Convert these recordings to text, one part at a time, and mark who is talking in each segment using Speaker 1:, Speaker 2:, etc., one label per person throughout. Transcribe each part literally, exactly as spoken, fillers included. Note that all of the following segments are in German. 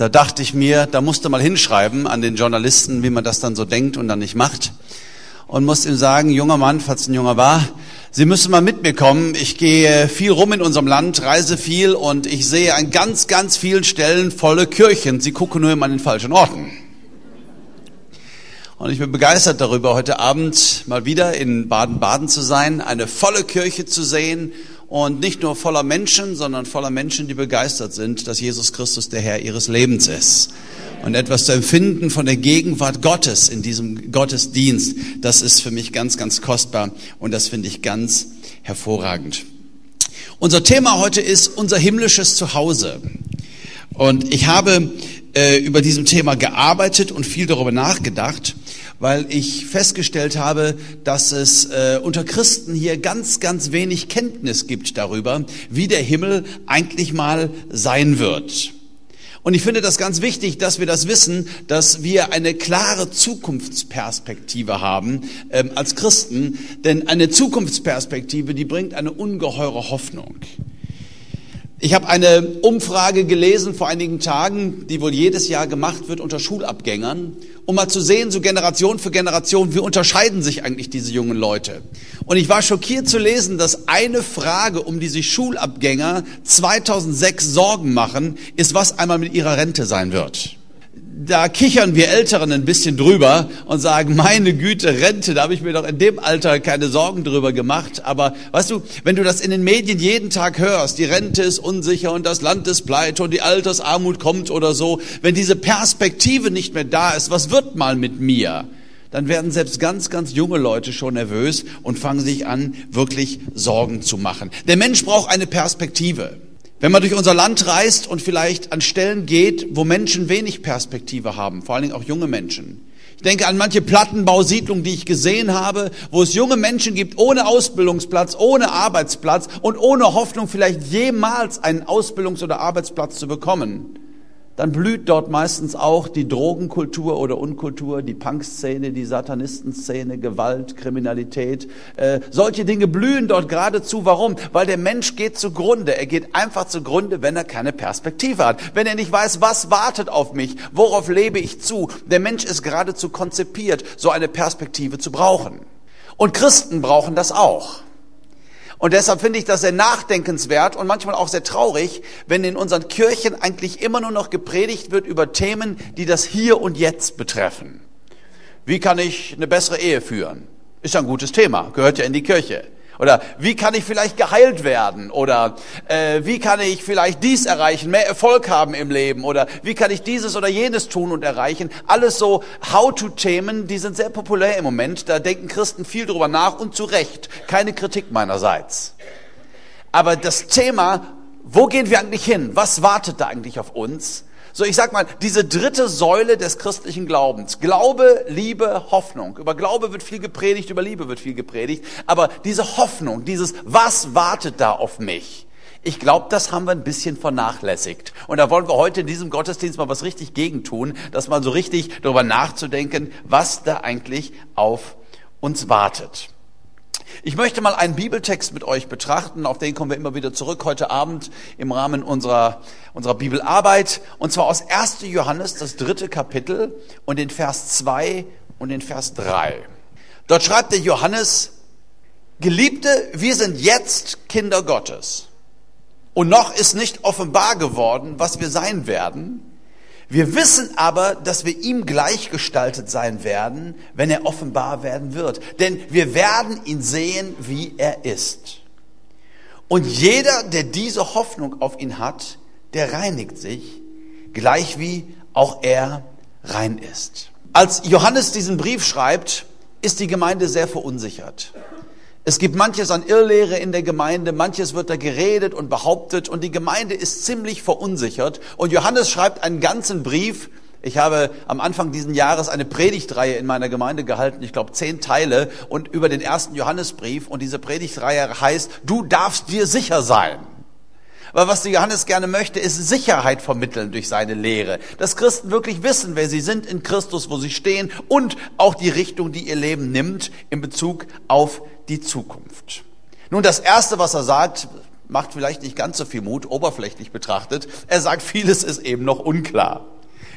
Speaker 1: Da dachte ich mir, da musst du mal hinschreiben an den Journalisten, wie man das dann so denkt und dann nicht macht. Und musste ihm sagen, junger Mann, falls ein junger war, Sie müssen mal mit mir kommen. Ich gehe viel rum in unserem Land, reise viel und ich sehe an ganz, ganz vielen Stellen volle Kirchen. Sie gucken nur immer an den falschen Orten. Und ich bin begeistert darüber, heute Abend mal wieder in Baden-Baden zu sein, eine volle Kirche zu sehen und nicht nur voller Menschen, sondern voller Menschen, die begeistert sind, dass Jesus Christus der Herr ihres Lebens ist. Und etwas zu empfinden von der Gegenwart Gottes in diesem Gottesdienst, das ist für mich ganz, ganz kostbar und das finde ich ganz hervorragend. Unser Thema heute ist unser himmlisches Zuhause. Und ich habe äh, über diesem Thema gearbeitet und viel darüber nachgedacht, weil ich festgestellt habe, dass es äh, unter Christen hier ganz, ganz wenig Kenntnis gibt darüber, wie der Himmel eigentlich mal sein wird. Und ich finde das ganz wichtig, dass wir das wissen, dass wir eine klare Zukunftsperspektive haben ähm, als Christen. Denn eine Zukunftsperspektive, die bringt eine ungeheure Hoffnung. Ich habe eine Umfrage gelesen vor einigen Tagen, die wohl jedes Jahr gemacht wird unter Schulabgängern, um mal zu sehen, so Generation für Generation, wie unterscheiden sich eigentlich diese jungen Leute. Und ich war schockiert zu lesen, dass eine Frage, um die sich Schulabgänger zweitausendsechs Sorgen machen, ist, was einmal mit ihrer Rente sein wird. Da kichern wir Älteren ein bisschen drüber und sagen, meine Güte, Rente, da habe ich mir doch in dem Alter keine Sorgen drüber gemacht. Aber weißt du, wenn du das in den Medien jeden Tag hörst, die Rente ist unsicher und das Land ist pleite und die Altersarmut kommt oder so, wenn diese Perspektive nicht mehr da ist, was wird mal mit mir? Dann werden selbst ganz, ganz junge Leute schon nervös und fangen sich an, wirklich Sorgen zu machen. Der Mensch braucht eine Perspektive. Wenn man durch unser Land reist und vielleicht an Stellen geht, wo Menschen wenig Perspektive haben, vor allen Dingen auch junge Menschen. Ich denke an manche Plattenbausiedlungen, die ich gesehen habe, wo es junge Menschen gibt, ohne Ausbildungsplatz, ohne Arbeitsplatz und ohne Hoffnung, vielleicht jemals einen Ausbildungs- oder Arbeitsplatz zu bekommen. Dann blüht dort meistens auch die Drogenkultur oder Unkultur, die Punkszene, die Satanistenszene, Gewalt, Kriminalität. Äh, solche Dinge blühen dort geradezu. Warum? Weil der Mensch geht zugrunde. Er geht einfach zugrunde, wenn er keine Perspektive hat. Wenn er nicht weiß, was wartet auf mich, worauf lebe ich zu. Der Mensch ist geradezu konzipiert, so eine Perspektive zu brauchen. Und Christen brauchen das auch. Und deshalb finde ich das sehr nachdenkenswert und manchmal auch sehr traurig, wenn in unseren Kirchen eigentlich immer nur noch gepredigt wird über Themen, die das Hier und Jetzt betreffen. Wie kann ich eine bessere Ehe führen? Ist ja ein gutes Thema, gehört ja in die Kirche. Oder wie kann ich vielleicht geheilt werden? Oder äh, wie kann ich vielleicht dies erreichen, mehr Erfolg haben im Leben? Oder wie kann ich dieses oder jenes tun und erreichen? Alles so How-to-Themen, die sind sehr populär im Moment. Da denken Christen viel drüber nach und zu Recht. Keine Kritik meinerseits. Aber das Thema, wo gehen wir eigentlich hin? Was wartet da eigentlich auf uns? So, ich sag mal, diese dritte Säule des christlichen Glaubens. Glaube, Liebe, Hoffnung. Über Glaube wird viel gepredigt, über Liebe wird viel gepredigt. Aber diese Hoffnung, dieses was wartet da auf mich? Ich glaube, das haben wir ein bisschen vernachlässigt. Und da wollen wir heute in diesem Gottesdienst mal was richtig gegen tun, dass mal so richtig darüber nachzudenken, was da eigentlich auf uns wartet. Ich möchte mal einen Bibeltext mit euch betrachten, auf den kommen wir immer wieder zurück heute Abend im Rahmen unserer, unserer Bibelarbeit. Und zwar aus ersten Johannes, das dritte Kapitel und den Vers zwei und den Vers drei. Dort schreibt der Johannes, Geliebte, wir sind jetzt Kinder Gottes. Und noch ist nicht offenbar geworden, was wir sein werden. Wir wissen aber, dass wir ihm gleichgestaltet sein werden, wenn er offenbar werden wird. Denn wir werden ihn sehen, wie er ist. Und jeder, der diese Hoffnung auf ihn hat, der reinigt sich, gleich wie auch er rein ist. Als Johannes diesen Brief schreibt, ist die Gemeinde sehr verunsichert. Es gibt manches an Irrlehre in der Gemeinde, manches wird da geredet und behauptet und die Gemeinde ist ziemlich verunsichert. Und Johannes schreibt einen ganzen Brief. Ich habe am Anfang dieses Jahres eine Predigtreihe in meiner Gemeinde gehalten, ich glaube zehn Teile und über den ersten Johannesbrief. Und diese Predigtreihe heißt, du darfst dir sicher sein. Weil was der Johannes gerne möchte, ist Sicherheit vermitteln durch seine Lehre. Dass Christen wirklich wissen, wer sie sind in Christus, wo sie stehen und auch die Richtung, die ihr Leben nimmt in Bezug auf die Zukunft. Nun, das Erste, was er sagt, macht vielleicht nicht ganz so viel Mut, oberflächlich betrachtet. Er sagt, vieles ist eben noch unklar.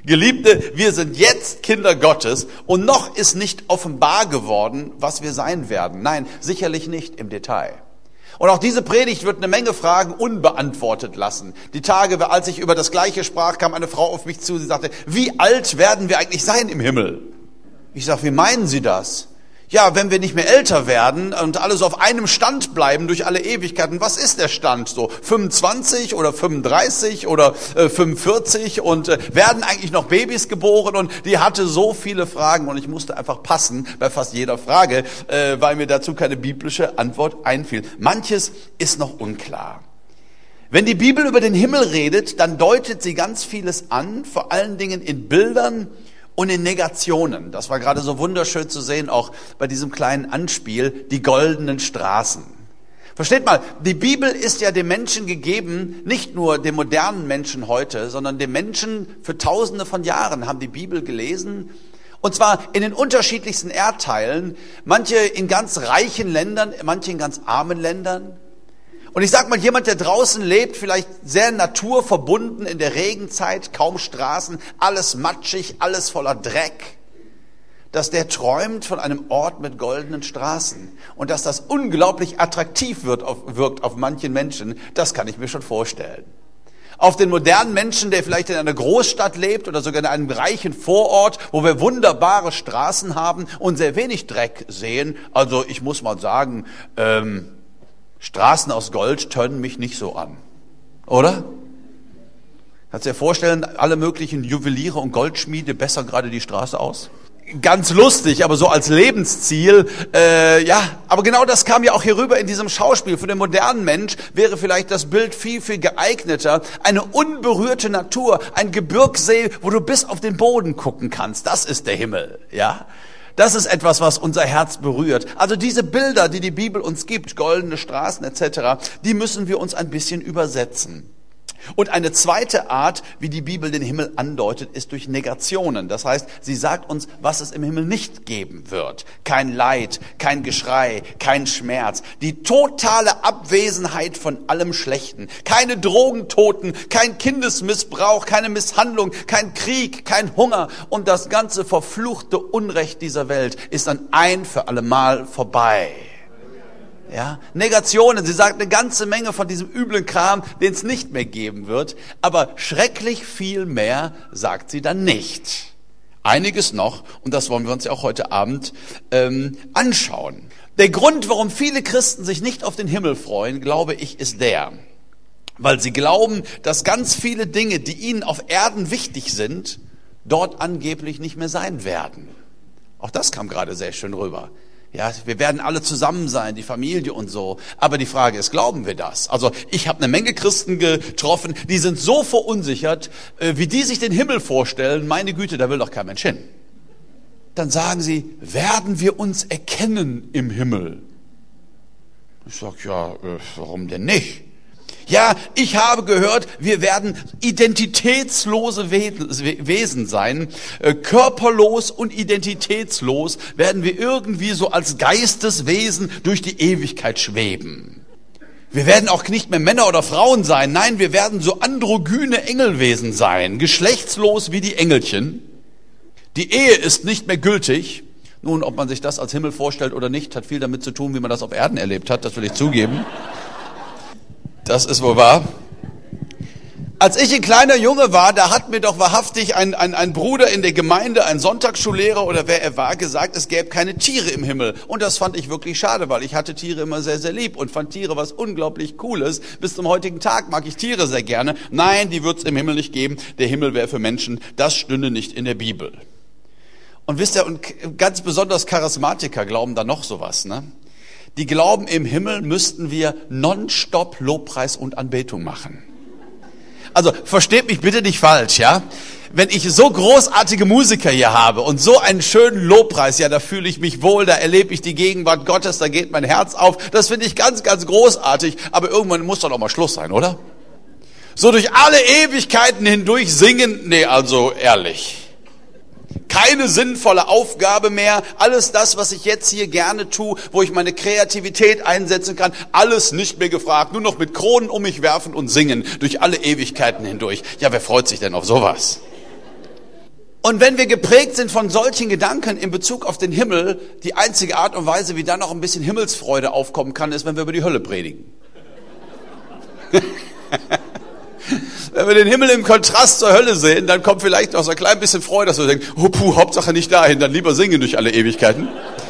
Speaker 1: Geliebte, wir sind jetzt Kinder Gottes und noch ist nicht offenbar geworden, was wir sein werden. Nein, sicherlich nicht im Detail. Und auch diese Predigt wird eine Menge Fragen unbeantwortet lassen. Die Tage, als ich über das Gleiche sprach, kam eine Frau auf mich zu, sie sagte, wie alt werden wir eigentlich sein im Himmel? Ich sage, wie meinen Sie das? Ja, wenn wir nicht mehr älter werden und alle so auf einem Stand bleiben durch alle Ewigkeiten, was ist der Stand so? fünfundzwanzig oder fünfunddreißig oder äh, fünfundvierzig und äh, werden eigentlich noch Babys geboren? Und die hatte so viele Fragen und ich musste einfach passen bei fast jeder Frage, äh, weil mir dazu keine biblische Antwort einfiel. Manches ist noch unklar. Wenn die Bibel über den Himmel redet, dann deutet sie ganz vieles an, vor allen Dingen in Bildern und in Negationen. Das war gerade so wunderschön zu sehen, auch bei diesem kleinen Anspiel, die goldenen Straßen. Versteht mal, die Bibel ist ja dem Menschen gegeben, nicht nur dem modernen Menschen heute, sondern dem Menschen für tausende von Jahren haben die Bibel gelesen. Und zwar in den unterschiedlichsten Erdteilen, manche in ganz reichen Ländern, manche in ganz armen Ländern. Und ich sag mal, jemand, der draußen lebt, vielleicht sehr naturverbunden in der Regenzeit, kaum Straßen, alles matschig, alles voller Dreck, dass der träumt von einem Ort mit goldenen Straßen. Und dass das unglaublich attraktiv wird auf, wirkt auf manchen Menschen, das kann ich mir schon vorstellen. Auf den modernen Menschen, der vielleicht in einer Großstadt lebt oder sogar in einem reichen Vorort, wo wir wunderbare Straßen haben und sehr wenig Dreck sehen. Also ich muss mal sagen, ähm, Straßen aus Gold tönen mich nicht so an, oder? Kannst du dir vorstellen, alle möglichen Juweliere und Goldschmiede bessern gerade die Straße aus? Ganz lustig, aber so als Lebensziel, äh, ja, aber genau das kam ja auch hier rüber in diesem Schauspiel. Für den modernen Mensch wäre vielleicht das Bild viel, viel geeigneter. Eine unberührte Natur, ein Gebirgssee, wo du bis auf den Boden gucken kannst. Das ist der Himmel, ja. Das ist etwas, was unser Herz berührt. Also diese Bilder, die die Bibel uns gibt, goldene Straßen et cetera, die müssen wir uns ein bisschen übersetzen. Und eine zweite Art, wie die Bibel den Himmel andeutet, ist durch Negationen. Das heißt, sie sagt uns, was es im Himmel nicht geben wird. Kein Leid, kein Geschrei, kein Schmerz. Die totale Abwesenheit von allem Schlechten. Keine Drogentoten, kein Kindesmissbrauch, keine Misshandlung, kein Krieg, kein Hunger. Und das ganze verfluchte Unrecht dieser Welt ist dann ein für alle Mal vorbei. Ja, Negationen, sie sagt eine ganze Menge von diesem üblen Kram, den es nicht mehr geben wird, aber schrecklich viel mehr sagt sie dann nicht. Einiges noch, und das wollen wir uns ja auch heute Abend ähm, anschauen. Der Grund, warum viele Christen sich nicht auf den Himmel freuen, glaube ich, ist der, weil sie glauben, dass ganz viele Dinge, die ihnen auf Erden wichtig sind, dort angeblich nicht mehr sein werden. Auch das kam gerade sehr schön rüber. Ja, wir werden alle zusammen sein, die Familie und so. Aber die Frage ist, glauben wir das? Also ich habe eine Menge Christen getroffen, die sind so verunsichert, äh, wie die sich den Himmel vorstellen. Meine Güte, da will doch kein Mensch hin. Dann sagen sie, werden wir uns erkennen im Himmel? Ich sag, ja, äh, warum denn nicht? Ja, ich habe gehört, wir werden identitätslose Wesen sein, körperlos und identitätslos werden wir irgendwie so als Geisteswesen durch die Ewigkeit schweben. Wir werden auch nicht mehr Männer oder Frauen sein, nein, wir werden so androgyne Engelwesen sein, geschlechtslos wie die Engelchen. Die Ehe ist nicht mehr gültig. Nun, ob man sich das als Himmel vorstellt oder nicht, hat viel damit zu tun, wie man das auf Erden erlebt hat, das will ich zugeben. Das ist wohl wahr. Als ich ein kleiner Junge war, da hat mir doch wahrhaftig ein, ein, ein Bruder in der Gemeinde, ein Sonntagsschullehrer oder wer er war, gesagt, es gäbe keine Tiere im Himmel. Und das fand ich wirklich schade, weil ich hatte Tiere immer sehr, sehr lieb und fand Tiere was unglaublich Cooles. Bis zum heutigen Tag mag ich Tiere sehr gerne. Nein, die wird es im Himmel nicht geben. Der Himmel wäre für Menschen. Das stünde nicht in der Bibel. Und wisst ihr, und ganz besonders Charismatiker glauben da noch sowas, ne? Die glauben, im Himmel müssten wir nonstop Lobpreis und Anbetung machen. Also versteht mich bitte nicht falsch, ja? Wenn ich so großartige Musiker hier habe und so einen schönen Lobpreis, ja, da fühle ich mich wohl, da erlebe ich die Gegenwart Gottes, da geht mein Herz auf. Das finde ich ganz, ganz großartig. Aber irgendwann muss doch auch mal Schluss sein, oder? So durch alle Ewigkeiten hindurch singen, nee, also ehrlich. Keine sinnvolle Aufgabe mehr. Alles das, was ich jetzt hier gerne tue, wo ich meine Kreativität einsetzen kann, alles nicht mehr gefragt. Nur noch mit Kronen um mich werfen und singen durch alle Ewigkeiten hindurch. Ja, wer freut sich denn auf sowas? Und wenn wir geprägt sind von solchen Gedanken in Bezug auf den Himmel, die einzige Art und Weise, wie da noch ein bisschen Himmelsfreude aufkommen kann, ist, wenn wir über die Hölle predigen. Wenn wir den Himmel im Kontrast zur Hölle sehen, dann kommt vielleicht noch so ein klein bisschen Freude, dass wir denken, oh puh, Hauptsache nicht dahin, dann lieber singen durch alle Ewigkeiten.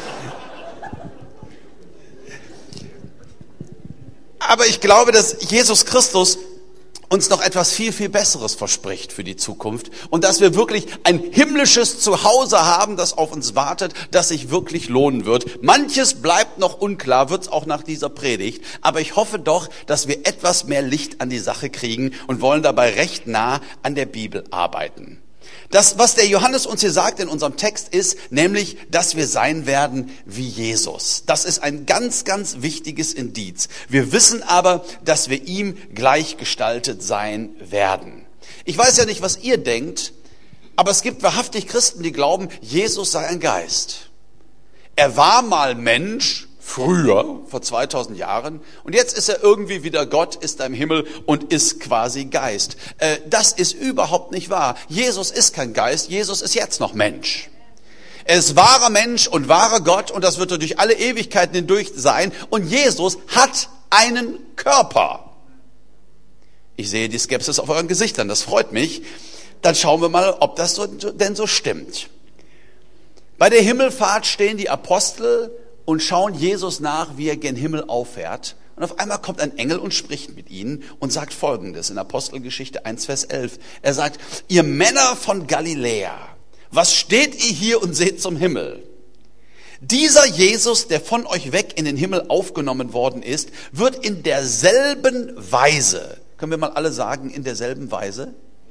Speaker 1: Aber ich glaube, dass Jesus Christus uns noch etwas viel, viel Besseres verspricht für die Zukunft und dass wir wirklich ein himmlisches Zuhause haben, das auf uns wartet, das sich wirklich lohnen wird. Manches bleibt noch unklar, wird es auch nach dieser Predigt, aber ich hoffe doch, dass wir etwas mehr Licht an die Sache kriegen und wollen dabei recht nah an der Bibel arbeiten. Das, was der Johannes uns hier sagt in unserem Text, ist nämlich, dass wir sein werden wie Jesus. Das ist ein ganz, ganz wichtiges Indiz. Wir wissen aber, dass wir ihm gleichgestaltet sein werden. Ich weiß ja nicht, was ihr denkt, aber es gibt wahrhaftig Christen, die glauben, Jesus sei ein Geist. Er war mal Mensch, früher, vor zweitausend Jahren, und jetzt ist er irgendwie wieder Gott, ist er im Himmel und ist quasi Geist. Äh, das ist überhaupt nicht wahr. Jesus ist kein Geist, Jesus ist jetzt noch Mensch. Er ist wahrer Mensch und wahrer Gott und das wird er durch alle Ewigkeiten hindurch sein. Und Jesus hat einen Körper. Ich sehe die Skepsis auf euren Gesichtern, das freut mich. Dann schauen wir mal, ob das so, denn so stimmt. Bei der Himmelfahrt stehen die Apostel und schauen Jesus nach, wie er gen Himmel auffährt. Und auf einmal kommt ein Engel und spricht mit ihnen und sagt Folgendes in Apostelgeschichte eins, Vers elf. Er sagt, ihr Männer von Galiläa, was steht ihr hier und seht zum Himmel? Dieser Jesus, der von euch weg in den Himmel aufgenommen worden ist, wird in derselben Weise, können wir mal alle sagen, in derselben Weise?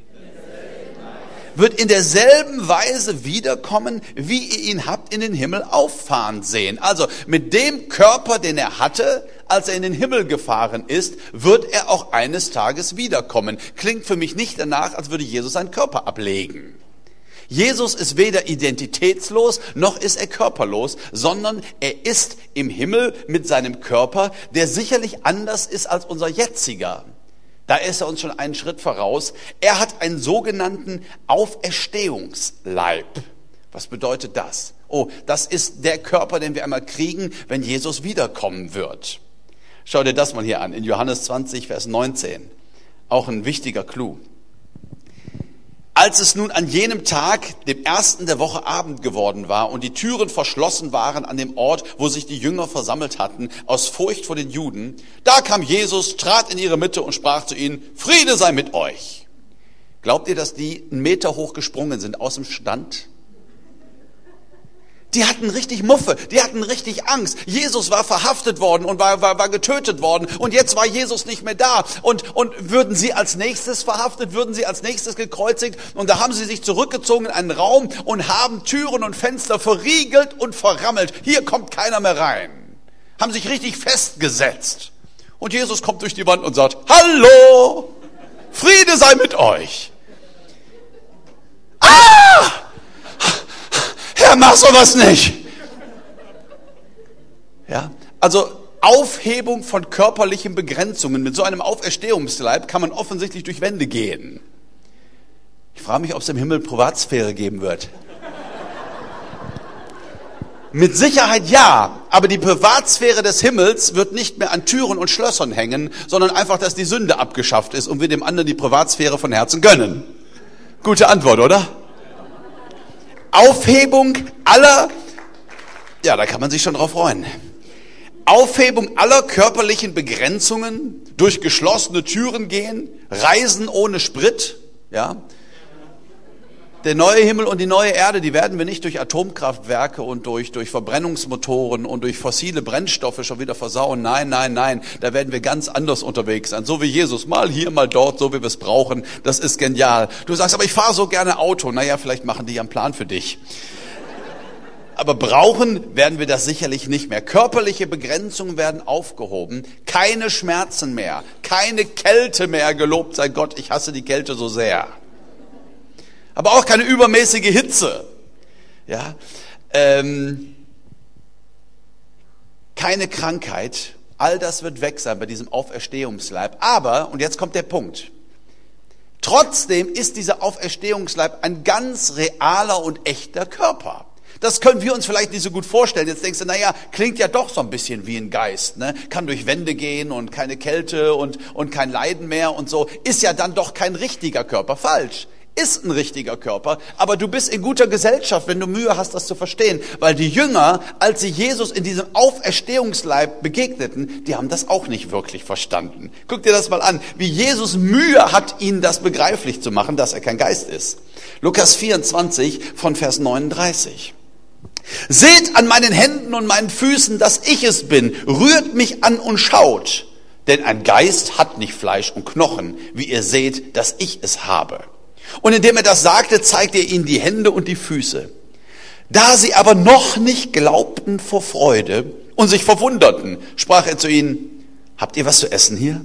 Speaker 1: wird in derselben Weise wiederkommen, wie ihr ihn habt in den Himmel auffahren sehen. Also mit dem Körper, den er hatte, als er in den Himmel gefahren ist, wird er auch eines Tages wiederkommen. Klingt für mich nicht danach, als würde Jesus seinen Körper ablegen. Jesus ist weder identitätslos, noch ist er körperlos, sondern er ist im Himmel mit seinem Körper, der sicherlich anders ist als unser jetziger. Da ist er uns schon einen Schritt voraus. Er hat einen sogenannten Auferstehungsleib. Was bedeutet das? Oh, das ist der Körper, den wir einmal kriegen, wenn Jesus wiederkommen wird. Schau dir das mal hier an, in Johannes zwanzig, Vers neunzehn. Auch ein wichtiger Clou. Als es nun an jenem Tag, dem ersten der Woche, Abend geworden war und die Türen verschlossen waren an dem Ort, wo sich die Jünger versammelt hatten, aus Furcht vor den Juden, da kam Jesus, trat in ihre Mitte und sprach zu ihnen, Friede sei mit euch. Glaubt ihr, dass die einen Meter hoch gesprungen sind aus dem Stand? Die hatten richtig Muffe, die hatten richtig Angst. Jesus war verhaftet worden und war, war, war getötet worden und jetzt war Jesus nicht mehr da. Und, und würden sie als nächstes verhaftet, würden sie als nächstes gekreuzigt und da haben sie sich zurückgezogen in einen Raum und haben Türen und Fenster verriegelt und verrammelt. Hier kommt keiner mehr rein. Haben sich richtig festgesetzt. Und Jesus kommt durch die Wand und sagt, Hallo, Friede sei mit euch. Ah! Herr, mach sowas nicht. Ja, also Aufhebung von körperlichen Begrenzungen. Mit so einem Auferstehungsleib kann man offensichtlich durch Wände gehen. Ich frage mich, ob es im Himmel Privatsphäre geben wird. Mit Sicherheit ja, aber die Privatsphäre des Himmels wird nicht mehr an Türen und Schlössern hängen, sondern einfach, dass die Sünde abgeschafft ist und wir dem anderen die Privatsphäre von Herzen gönnen. Gute Antwort, oder? Aufhebung aller, ja, da kann man sich schon drauf freuen. Aufhebung aller körperlichen Begrenzungen, durch geschlossene Türen gehen, Reisen ohne Sprit, ja. Der neue Himmel und die neue Erde, die werden wir nicht durch Atomkraftwerke und durch, durch Verbrennungsmotoren und durch fossile Brennstoffe schon wieder versauen. Nein, nein, nein, da werden wir ganz anders unterwegs sein. So wie Jesus, mal hier, mal dort, so wie wir es brauchen. Das ist genial. Du sagst, aber ich fahre so gerne Auto. Naja, vielleicht machen die ja einen Plan für dich. Aber brauchen werden wir das sicherlich nicht mehr. Körperliche Begrenzungen werden aufgehoben. Keine Schmerzen mehr. Keine Kälte mehr. Gelobt sei Gott, ich hasse die Kälte so sehr. Aber auch keine übermäßige Hitze. Ja, ähm, keine Krankheit. All das wird weg sein bei diesem Auferstehungsleib. Aber, und jetzt kommt der Punkt, Trotzdem ist dieser Auferstehungsleib ein ganz realer und echter Körper. Das können wir uns vielleicht nicht so gut vorstellen. Jetzt denkst du, naja, klingt ja doch so ein bisschen wie ein Geist, ne? Kann durch Wände gehen und keine Kälte und, und kein Leiden mehr und so. Ist ja dann doch kein richtiger Körper. Falsch. Ist ein richtiger Körper, aber du bist in guter Gesellschaft, wenn du Mühe hast, das zu verstehen. Weil die Jünger, als sie Jesus in diesem Auferstehungsleib begegneten, die haben das auch nicht wirklich verstanden. Guck dir das mal an, wie Jesus Mühe hat, ihnen das begreiflich zu machen, dass er kein Geist ist. Lukas vierundzwanzig von Vers neununddreißig. Seht an meinen Händen und meinen Füßen, dass ich es bin. Rührt mich an und schaut. Denn ein Geist hat nicht Fleisch und Knochen, wie ihr seht, dass ich es habe. Und indem er das sagte, zeigte er ihnen die Hände und die Füße. Da sie aber noch nicht glaubten vor Freude und sich verwunderten, sprach er zu ihnen, habt ihr was zu essen hier?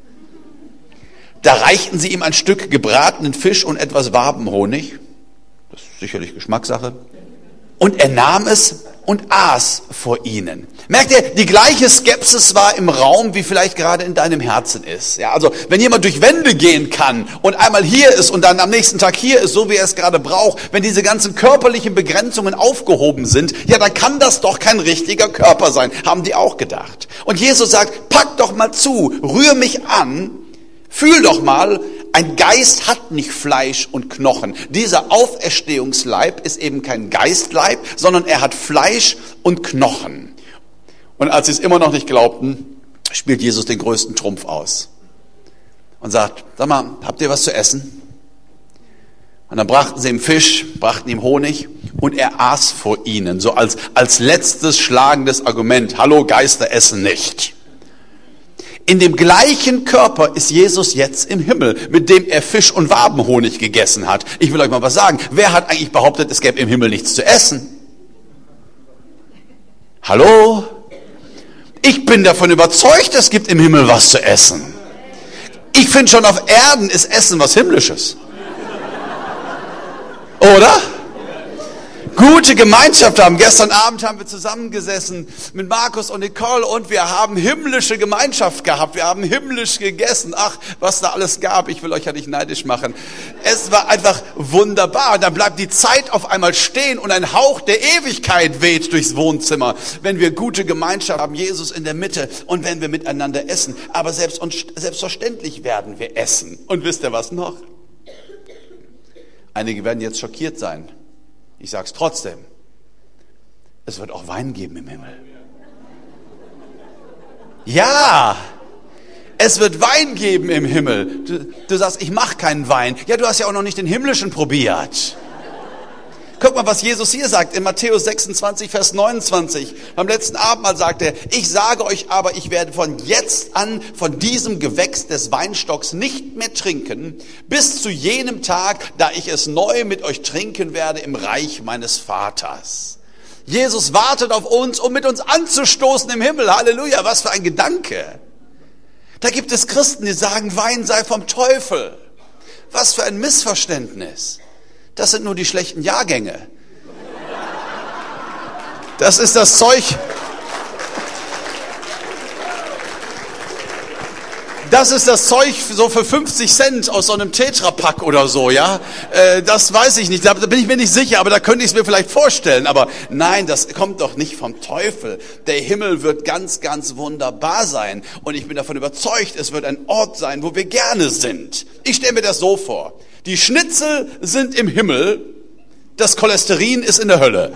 Speaker 1: Da reichten sie ihm ein Stück gebratenen Fisch und etwas Wabenhonig. Das ist sicherlich Geschmackssache. Und er nahm es und aß vor ihnen. Merkt ihr, die gleiche Skepsis war im Raum, wie vielleicht gerade in deinem Herzen ist. Ja, also wenn jemand durch Wände gehen kann und einmal hier ist und dann am nächsten Tag hier ist, so wie er es gerade braucht, wenn diese ganzen körperlichen Begrenzungen aufgehoben sind, ja, dann kann das doch kein richtiger Körper sein, haben die auch gedacht. Und Jesus sagt, pack doch mal zu, rühr mich an, fühl doch mal, ein Geist hat nicht Fleisch und Knochen. Dieser Auferstehungsleib ist eben kein Geistleib, sondern er hat Fleisch und Knochen. Und als sie es immer noch nicht glaubten, spielt Jesus den größten Trumpf aus. Und sagt, sag mal, habt ihr was zu essen? Und dann brachten sie ihm Fisch, brachten ihm Honig und er aß vor ihnen. So als, als letztes schlagendes Argument. Hallo, Geister essen nicht. In dem gleichen Körper ist Jesus jetzt im Himmel, mit dem er Fisch und Wabenhonig gegessen hat. Ich will euch mal was sagen. Wer hat eigentlich behauptet, es gäbe im Himmel nichts zu essen? Hallo? Ich bin davon überzeugt, es gibt im Himmel was zu essen. Ich finde schon, auf Erden ist Essen was Himmlisches. Oder? Gute Gemeinschaft haben. Gestern Abend haben wir zusammengesessen mit Markus und Nicole und wir haben himmlische Gemeinschaft gehabt. Wir haben himmlisch gegessen. Ach, was da alles gab. Ich will euch ja nicht neidisch machen. Es war einfach wunderbar. Und dann bleibt die Zeit auf einmal stehen und ein Hauch der Ewigkeit weht durchs Wohnzimmer. Wenn wir gute Gemeinschaft haben, Jesus in der Mitte und wenn wir miteinander essen. Aber selbst und selbstverständlich werden wir essen. Und wisst ihr was noch? Einige werden jetzt schockiert sein. Ich sage es trotzdem, es wird auch Wein geben im Himmel. Ja, es wird Wein geben im Himmel. Du, du sagst, ich mache keinen Wein. Ja, du hast ja auch noch nicht den himmlischen probiert. Guck mal, was Jesus hier sagt in Matthäus sechsundzwanzig, Vers neunundzwanzig. Beim letzten Abendmahl sagt er, ich sage euch aber, ich werde von jetzt an von diesem Gewächs des Weinstocks nicht mehr trinken, bis zu jenem Tag, da ich es neu mit euch trinken werde im Reich meines Vaters. Jesus wartet auf uns, um mit uns anzustoßen im Himmel. Halleluja, was für ein Gedanke. Da gibt es Christen, die sagen, Wein sei vom Teufel. Was für ein Missverständnis. Das sind nur die schlechten Jahrgänge. Das ist das Zeug. Das ist das Zeug so für fünfzig Cent aus so einem Tetrapack oder so, ja. Äh, das weiß ich nicht, da bin ich mir nicht sicher, aber da könnte ich es mir vielleicht vorstellen. Aber nein, das kommt doch nicht vom Teufel. Der Himmel wird ganz, ganz wunderbar sein. Und ich bin davon überzeugt, es wird ein Ort sein, wo wir gerne sind. Ich stelle mir das so vor. Die Schnitzel sind im Himmel, das Cholesterin ist in der Hölle.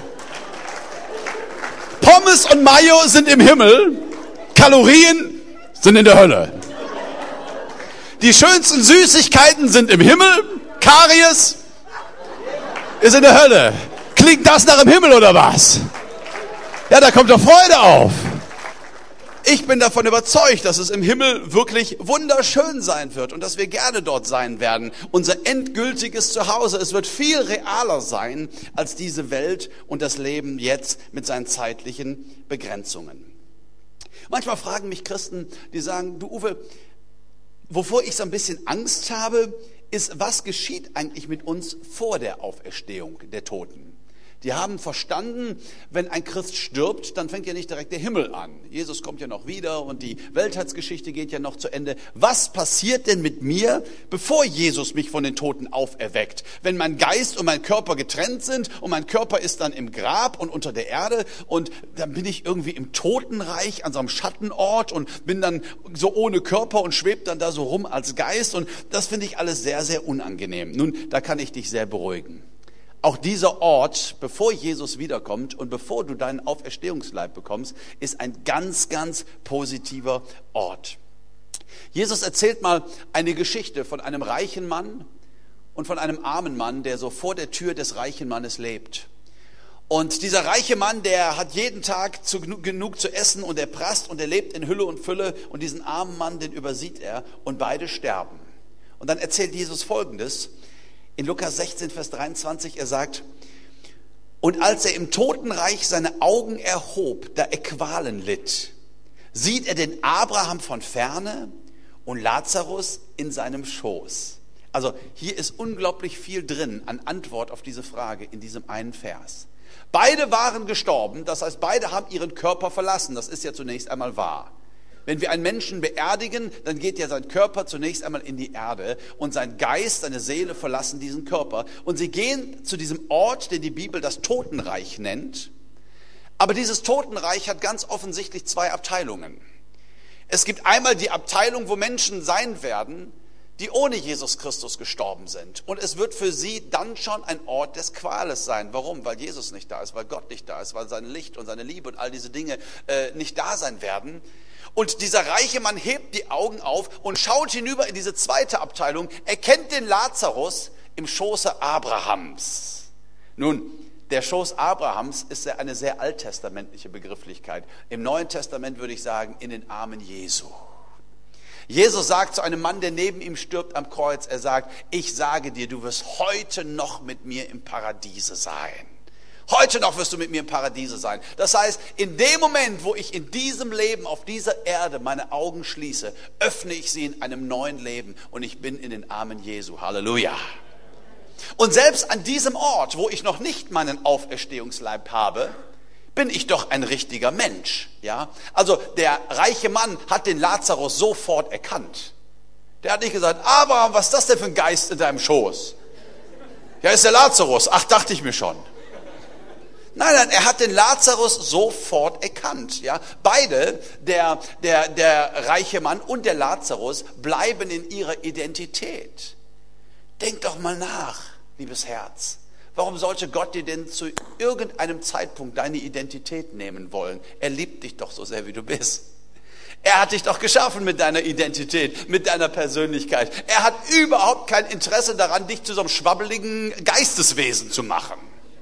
Speaker 1: Pommes und Mayo sind im Himmel, Kalorien sind in der Hölle. Die schönsten Süßigkeiten sind im Himmel, Karies ist in der Hölle. Klingt das nach dem Himmel oder was? Ja, da kommt doch Freude auf. Ich bin davon überzeugt, dass es im Himmel wirklich wunderschön sein wird und dass wir gerne dort sein werden. Unser endgültiges Zuhause. Es wird viel realer sein als diese Welt und das Leben jetzt mit seinen zeitlichen Begrenzungen. Manchmal fragen mich Christen, die sagen, du Uwe, wovor ich so ein bisschen Angst habe, ist, was geschieht eigentlich mit uns vor der Auferstehung der Toten? Die haben verstanden, wenn ein Christ stirbt, dann fängt ja nicht direkt der Himmel an. Jesus kommt ja noch wieder und die Weltheitsgeschichte geht ja noch zu Ende. Was passiert denn mit mir, bevor Jesus mich von den Toten auferweckt? Wenn mein Geist und mein Körper getrennt sind und mein Körper ist dann im Grab und unter der Erde und dann bin ich irgendwie im Totenreich an so einem Schattenort und bin dann so ohne Körper und schwebe dann da so rum als Geist und das finde ich alles sehr, sehr unangenehm. Nun, da kann ich dich sehr beruhigen. Auch dieser Ort, bevor Jesus wiederkommt und bevor du deinen Auferstehungsleib bekommst, ist ein ganz, ganz positiver Ort. Jesus erzählt mal eine Geschichte von einem reichen Mann und von einem armen Mann, der so vor der Tür des reichen Mannes lebt. Und dieser reiche Mann, der hat jeden Tag zu, genug zu essen und er prasst und er lebt in Hülle und Fülle und diesen armen Mann, den übersieht er und beide sterben. Und dann erzählt Jesus Folgendes. In Lukas sechzehn, Vers dreiundzwanzig, er sagt, und als er im Totenreich seine Augen erhob, da er Qualen litt, sieht er den Abraham von ferne und Lazarus in seinem Schoß. Also hier ist unglaublich viel drin an Antwort auf diese Frage in diesem einen Vers. Beide waren gestorben, das heißt, beide haben ihren Körper verlassen, das ist ja zunächst einmal wahr. Wenn wir einen Menschen beerdigen, dann geht ja sein Körper zunächst einmal in die Erde und sein Geist, seine Seele verlassen diesen Körper. Und sie gehen zu diesem Ort, den die Bibel das Totenreich nennt. Aber dieses Totenreich hat ganz offensichtlich zwei Abteilungen. Es gibt einmal die Abteilung, wo Menschen sein werden, die ohne Jesus Christus gestorben sind. Und es wird für sie dann schon ein Ort des Quales sein. Warum? Weil Jesus nicht da ist, weil Gott nicht da ist, weil sein Licht und seine Liebe und all diese Dinge äh, nicht da sein werden. Und dieser reiche Mann hebt die Augen auf und schaut hinüber in diese zweite Abteilung, erkennt den Lazarus im Schoße Abrahams. Nun, der Schoß Abrahams ist ja eine sehr alttestamentliche Begrifflichkeit. Im Neuen Testament würde ich sagen, in den Armen Jesu. Jesus sagt zu einem Mann, der neben ihm stirbt am Kreuz, er sagt, ich sage dir, du wirst heute noch mit mir im Paradiese sein. Heute noch wirst du mit mir im Paradiese sein. Das heißt, in dem Moment, wo ich in diesem Leben, auf dieser Erde meine Augen schließe, öffne ich sie in einem neuen Leben und ich bin in den Armen Jesu. Halleluja. Und selbst an diesem Ort, wo ich noch nicht meinen Auferstehungsleib habe, bin ich doch ein richtiger Mensch. Ja? Also der reiche Mann hat den Lazarus sofort erkannt. Der hat nicht gesagt, Abraham, was ist das denn für ein Geist in deinem Schoß? Ja, ist der Lazarus. Ach, dachte ich mir schon. Nein, nein, er hat den Lazarus sofort erkannt. Ja, beide, der, der, der reiche Mann und der Lazarus, bleiben in ihrer Identität. Denk doch mal nach, liebes Herz. Warum sollte Gott dir denn zu irgendeinem Zeitpunkt deine Identität nehmen wollen? Er liebt dich doch so sehr, wie du bist. Er hat dich doch geschaffen mit deiner Identität, mit deiner Persönlichkeit. Er hat überhaupt kein Interesse daran, dich zu so einem schwabbeligen Geisteswesen zu machen.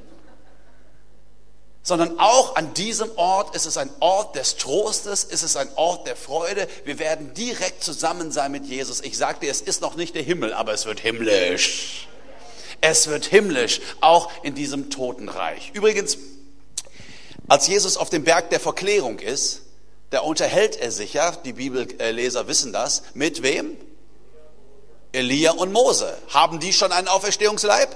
Speaker 1: Sondern auch an diesem Ort ist es ein Ort des Trostes, ist es ein Ort der Freude. Wir werden direkt zusammen sein mit Jesus. Ich sage dir, es ist noch nicht der Himmel, aber es wird himmlisch. Es wird himmlisch, auch in diesem Totenreich. Übrigens, als Jesus auf dem Berg der Verklärung ist, da unterhält er sich ja, die Bibelleser wissen das, mit wem? Elia und Mose. Haben die schon einen Auferstehungsleib?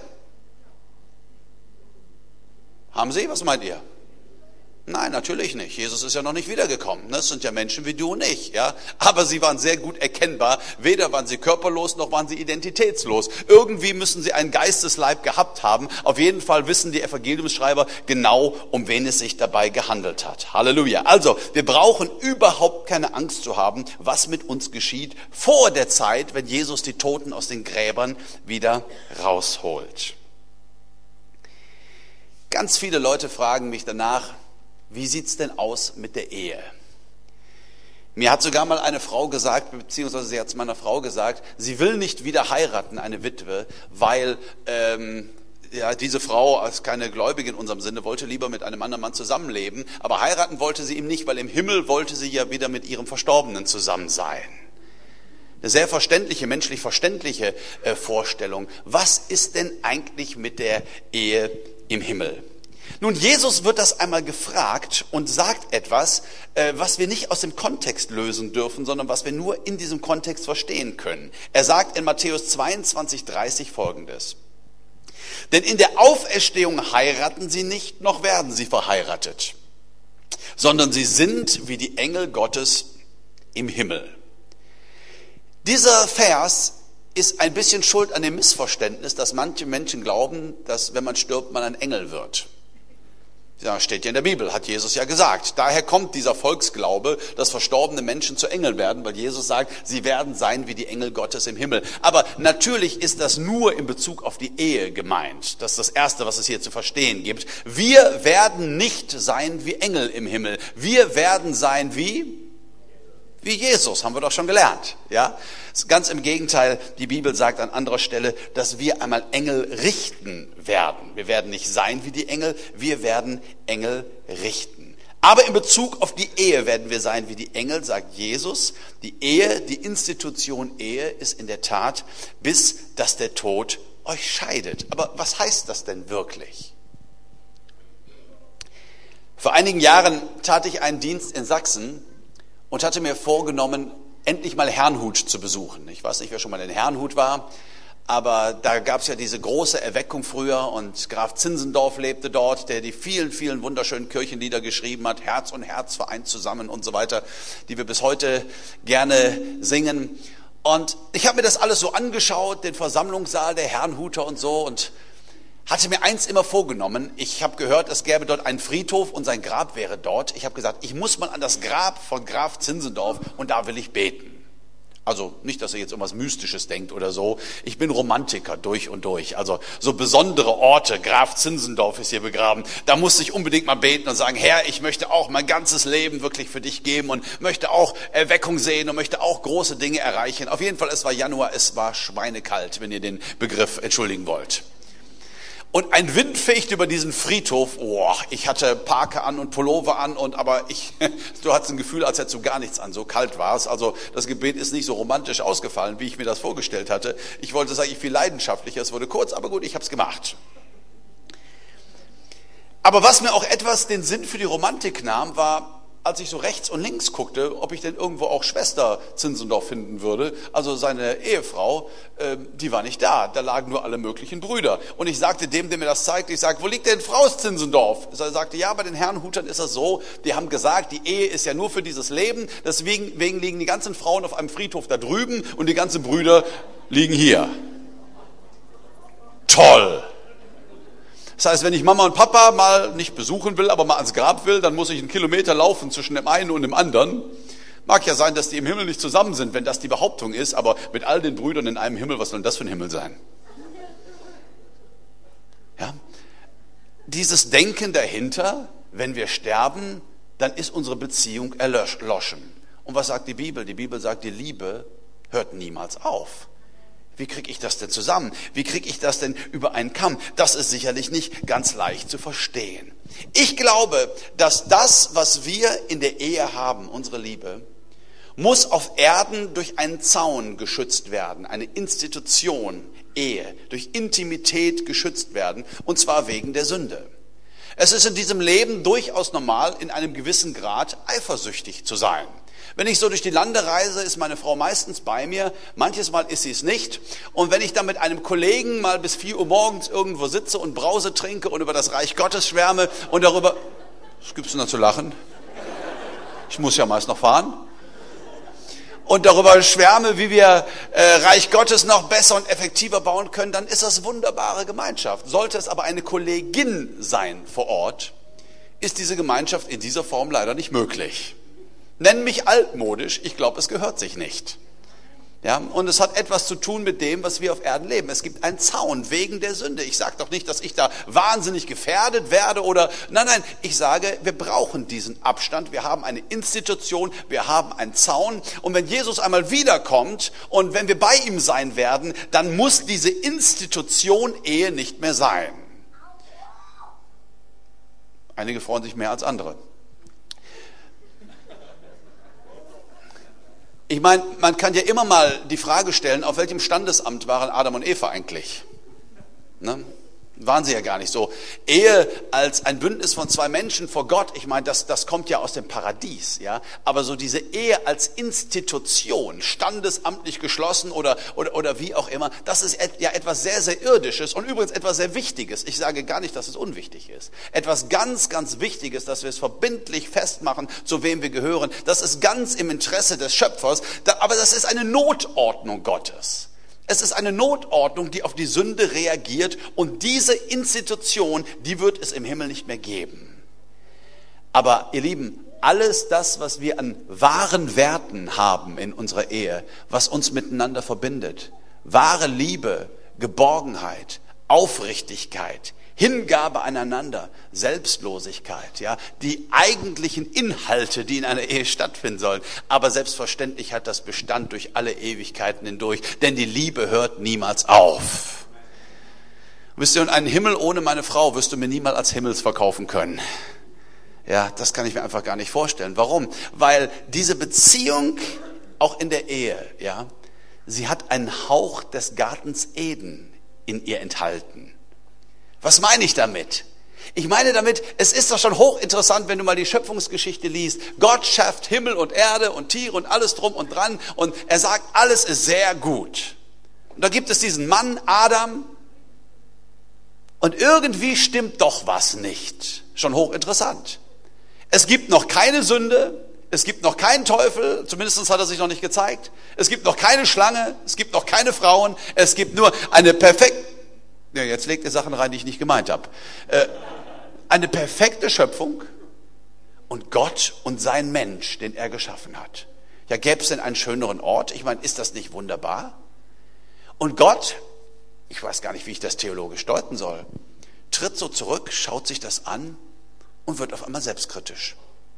Speaker 1: Haben sie? Was meint ihr? Nein, natürlich nicht. Jesus ist ja noch nicht wiedergekommen. Das sind ja Menschen wie du und ich. Ja? Aber sie waren sehr gut erkennbar. Weder waren sie körperlos, noch waren sie identitätslos. Irgendwie müssen sie einen Geistesleib gehabt haben. Auf jeden Fall wissen die Evangeliumsschreiber genau, um wen es sich dabei gehandelt hat. Halleluja. Also, wir brauchen überhaupt keine Angst zu haben, was mit uns geschieht vor der Zeit, wenn Jesus die Toten aus den Gräbern wieder rausholt. Ganz viele Leute fragen mich danach, wie sieht's denn aus mit der Ehe? Mir hat sogar mal eine Frau gesagt, beziehungsweise sie hat es meiner Frau gesagt, sie will nicht wieder heiraten, eine Witwe, weil ähm, ja, diese Frau, als keine Gläubige in unserem Sinne, wollte lieber mit einem anderen Mann zusammenleben, aber heiraten wollte sie ihm nicht, weil im Himmel wollte sie ja wieder mit ihrem Verstorbenen zusammen sein. Eine sehr verständliche, menschlich verständliche äh, Vorstellung. Was ist denn eigentlich mit der Ehe im Himmel? Nun, Jesus wird das einmal gefragt und sagt etwas, äh, was wir nicht aus dem Kontext lösen dürfen, sondern was wir nur in diesem Kontext verstehen können. Er sagt in Matthäus zweiundzwanzig, dreißig folgendes. Denn in der Auferstehung heiraten sie nicht, noch werden sie verheiratet, sondern sie sind wie die Engel Gottes im Himmel. Dieser Vers ist ein bisschen schuld an dem Missverständnis, dass manche Menschen glauben, dass wenn man stirbt, man ein Engel wird. Ja, steht ja in der Bibel, hat Jesus ja gesagt. Daher kommt dieser Volksglaube, dass verstorbene Menschen zu Engeln werden, weil Jesus sagt, sie werden sein wie die Engel Gottes im Himmel. Aber natürlich ist das nur in Bezug auf die Ehe gemeint. Das ist das Erste, was es hier zu verstehen gibt. Wir werden nicht sein wie Engel im Himmel. Wir werden sein wie... Wie Jesus, haben wir doch schon gelernt. Ja? Ganz im Gegenteil, die Bibel sagt an anderer Stelle, dass wir einmal Engel richten werden. Wir werden nicht sein wie die Engel, wir werden Engel richten. Aber in Bezug auf die Ehe werden wir sein wie die Engel, sagt Jesus. Die Ehe, die Institution Ehe ist in der Tat, bis dass der Tod euch scheidet. Aber was heißt das denn wirklich? Vor einigen Jahren tat ich einen Dienst in Sachsen und hatte mir vorgenommen, endlich mal Herrnhut zu besuchen. Ich weiß nicht, wer schon mal in Herrnhut war, aber da gab es ja diese große Erweckung früher und Graf Zinzendorf lebte dort, der die vielen, vielen wunderschönen Kirchenlieder geschrieben hat, Herz und Herz vereint zusammen und so weiter, die wir bis heute gerne singen. Und ich habe mir das alles so angeschaut, den Versammlungssaal der Herrnhuter und so, und hatte mir eins immer vorgenommen. Ich habe gehört, es gäbe dort einen Friedhof und sein Grab wäre dort. Ich habe gesagt, ich muss mal an das Grab von Graf Zinzendorf und da will ich beten. Also nicht, dass ihr jetzt irgendwas Mystisches denkt oder so. Ich bin Romantiker durch und durch. Also so besondere Orte, Graf Zinzendorf ist hier begraben. Da musste ich unbedingt mal beten und sagen, Herr, ich möchte auch mein ganzes Leben wirklich für dich geben und möchte auch Erweckung sehen und möchte auch große Dinge erreichen. Auf jeden Fall, es war Januar, es war schweinekalt, wenn ihr den Begriff entschuldigen wollt. Und ein Wind fegt über diesen Friedhof. Oh, ich hatte Parke an und Pullover an, und aber ich, du hattest ein Gefühl, als hättest du gar nichts an. So kalt war es. Also das Gebet ist nicht so romantisch ausgefallen, wie ich mir das vorgestellt hatte. Ich wollte es eigentlich viel leidenschaftlicher. Es wurde kurz, aber gut, ich habe es gemacht. Aber was mir auch etwas den Sinn für die Romantik nahm, war, als ich so rechts und links guckte, ob ich denn irgendwo auch Schwester Zinzendorf finden würde, also seine Ehefrau, äh, die war nicht da, da lagen nur alle möglichen Brüder. Und ich sagte dem, der mir das zeigte, ich sagte, wo liegt denn Frau Zinzendorf? Er sagte, ja, bei den Herrnhutern ist das so, die haben gesagt, die Ehe ist ja nur für dieses Leben, deswegen wegen liegen die ganzen Frauen auf einem Friedhof da drüben und die ganzen Brüder liegen hier. Toll! Das heißt, wenn ich Mama und Papa mal nicht besuchen will, aber mal ans Grab will, dann muss ich einen Kilometer laufen zwischen dem einen und dem anderen. Mag ja sein, dass die im Himmel nicht zusammen sind, wenn das die Behauptung ist, aber mit all den Brüdern in einem Himmel, was soll denn das für ein Himmel sein? Ja? Dieses Denken dahinter, wenn wir sterben, dann ist unsere Beziehung erloschen. Und was sagt die Bibel? Die Bibel sagt, die Liebe hört niemals auf. Wie kriege ich das denn zusammen? Wie kriege ich das denn über einen Kamm? Das ist sicherlich nicht ganz leicht zu verstehen. Ich glaube, dass das, was wir in der Ehe haben, unsere Liebe, muss auf Erden durch einen Zaun geschützt werden, eine Institution, Ehe, durch Intimität geschützt werden, und zwar wegen der Sünde. Es ist in diesem Leben durchaus normal, in einem gewissen Grad eifersüchtig zu sein. Wenn ich so durch die Lande reise, ist meine Frau meistens bei mir. Manches Mal ist sie es nicht. Und wenn ich dann mit einem Kollegen mal bis vier Uhr morgens irgendwo sitze und Brause trinke und über das Reich Gottes schwärme und darüber... Was gibt's denn da zu lachen? Ich muss ja meist noch fahren. Und darüber schwärme, wie wir äh, Reich Gottes noch besser und effektiver bauen können, dann ist das wunderbare Gemeinschaft. Sollte es aber eine Kollegin sein vor Ort, ist diese Gemeinschaft in dieser Form leider nicht möglich. Nenn mich altmodisch, ich glaube, es gehört sich nicht. Ja, und es hat etwas zu tun mit dem, was wir auf Erden leben. Es gibt einen Zaun wegen der Sünde. Ich sage doch nicht, dass ich da wahnsinnig gefährdet werde oder, nein, nein, ich sage, wir brauchen diesen Abstand. Wir haben eine Institution, wir haben einen Zaun. Und wenn Jesus einmal wiederkommt und wenn wir bei ihm sein werden, dann muss diese Institution Ehe nicht mehr sein. Einige freuen sich mehr als andere. Ich meine, man kann ja immer mal die Frage stellen, auf welchem Standesamt waren Adam und Eva eigentlich? Ne? Waren sie ja gar nicht so. Ehe als ein Bündnis von zwei Menschen vor Gott, ich meine, das, das kommt ja aus dem Paradies, ja. Aber so diese Ehe als Institution, standesamtlich geschlossen oder, oder, oder wie auch immer, das ist ja etwas sehr, sehr Irdisches und übrigens etwas sehr Wichtiges. Ich sage gar nicht, dass es unwichtig ist. Etwas ganz, ganz Wichtiges, dass wir es verbindlich festmachen, zu wem wir gehören. Das ist ganz im Interesse des Schöpfers, aber das ist eine Notordnung Gottes. Es ist eine Notordnung, die auf die Sünde reagiert und diese Institution, die wird es im Himmel nicht mehr geben. Aber ihr Lieben, alles das, was wir an wahren Werten haben in unserer Ehe, was uns miteinander verbindet, wahre Liebe, Geborgenheit, Aufrichtigkeit, Hingabe aneinander, Selbstlosigkeit, ja, die eigentlichen Inhalte, die in einer Ehe stattfinden sollen. Aber selbstverständlich hat das Bestand durch alle Ewigkeiten hindurch, denn die Liebe hört niemals auf. Wisst ihr, und einen Himmel ohne meine Frau wirst du mir niemals als Himmels verkaufen können. Ja, das kann ich mir einfach gar nicht vorstellen. Warum? Weil diese Beziehung, auch in der Ehe, ja, sie hat einen Hauch des Gartens Eden in ihr enthalten. Was meine ich damit? Ich meine damit, es ist doch schon hochinteressant, wenn du mal die Schöpfungsgeschichte liest. Gott schafft Himmel und Erde und Tiere und alles drum und dran und er sagt, alles ist sehr gut. Und da gibt es diesen Mann, Adam, und irgendwie stimmt doch was nicht. Schon hochinteressant. Es gibt noch keine Sünde, es gibt noch keinen Teufel, zumindest hat er sich noch nicht gezeigt. Es gibt noch keine Schlange, es gibt noch keine Frauen, es gibt nur eine perfekte... Ja, jetzt legt ihr Sachen rein, die ich nicht gemeint habe. Äh, eine perfekte Schöpfung und Gott und sein Mensch, den er geschaffen hat. Ja, gäbe es denn einen schöneren Ort? Ich meine, ist das nicht wunderbar? Und Gott, ich weiß gar nicht, wie ich das theologisch deuten soll, tritt so zurück, schaut sich das an und wird auf einmal selbstkritisch.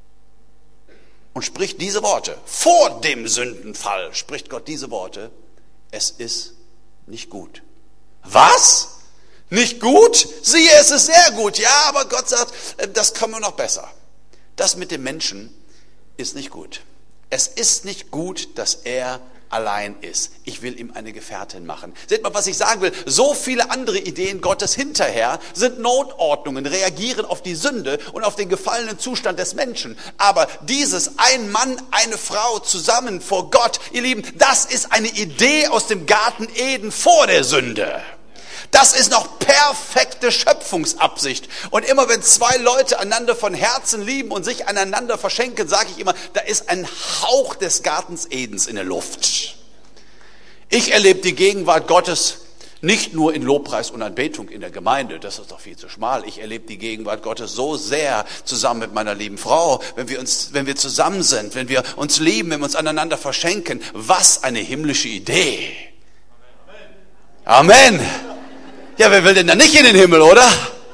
Speaker 1: Und spricht diese Worte. Vor dem Sündenfall spricht Gott diese Worte. Es ist nicht gut. Was? Nicht gut? Siehe, es ist sehr gut. Ja, aber Gott sagt, das kann man noch besser. Das mit dem Menschen ist nicht gut. Es ist nicht gut, dass er allein ist. Ich will ihm eine Gefährtin machen. Seht mal, was ich sagen will. So viele andere Ideen Gottes hinterher sind Notordnungen, reagieren auf die Sünde und auf den gefallenen Zustand des Menschen. Aber dieses ein Mann, eine Frau zusammen vor Gott, ihr Lieben, das ist eine Idee aus dem Garten Eden vor der Sünde. Das ist noch perfekte Schöpfungsabsicht. Und immer wenn zwei Leute einander von Herzen lieben und sich aneinander verschenken, sage ich immer, da ist ein Hauch des Gartens Edens in der Luft. Ich erlebe die Gegenwart Gottes nicht nur in Lobpreis und Anbetung in der Gemeinde, das ist doch viel zu schmal. Ich erlebe die Gegenwart Gottes so sehr zusammen mit meiner lieben Frau, wenn wir uns, wenn wir zusammen sind, wenn wir uns lieben, wenn wir uns aneinander verschenken. Was eine himmlische Idee. Amen. Ja, wer will denn da nicht in den Himmel, oder?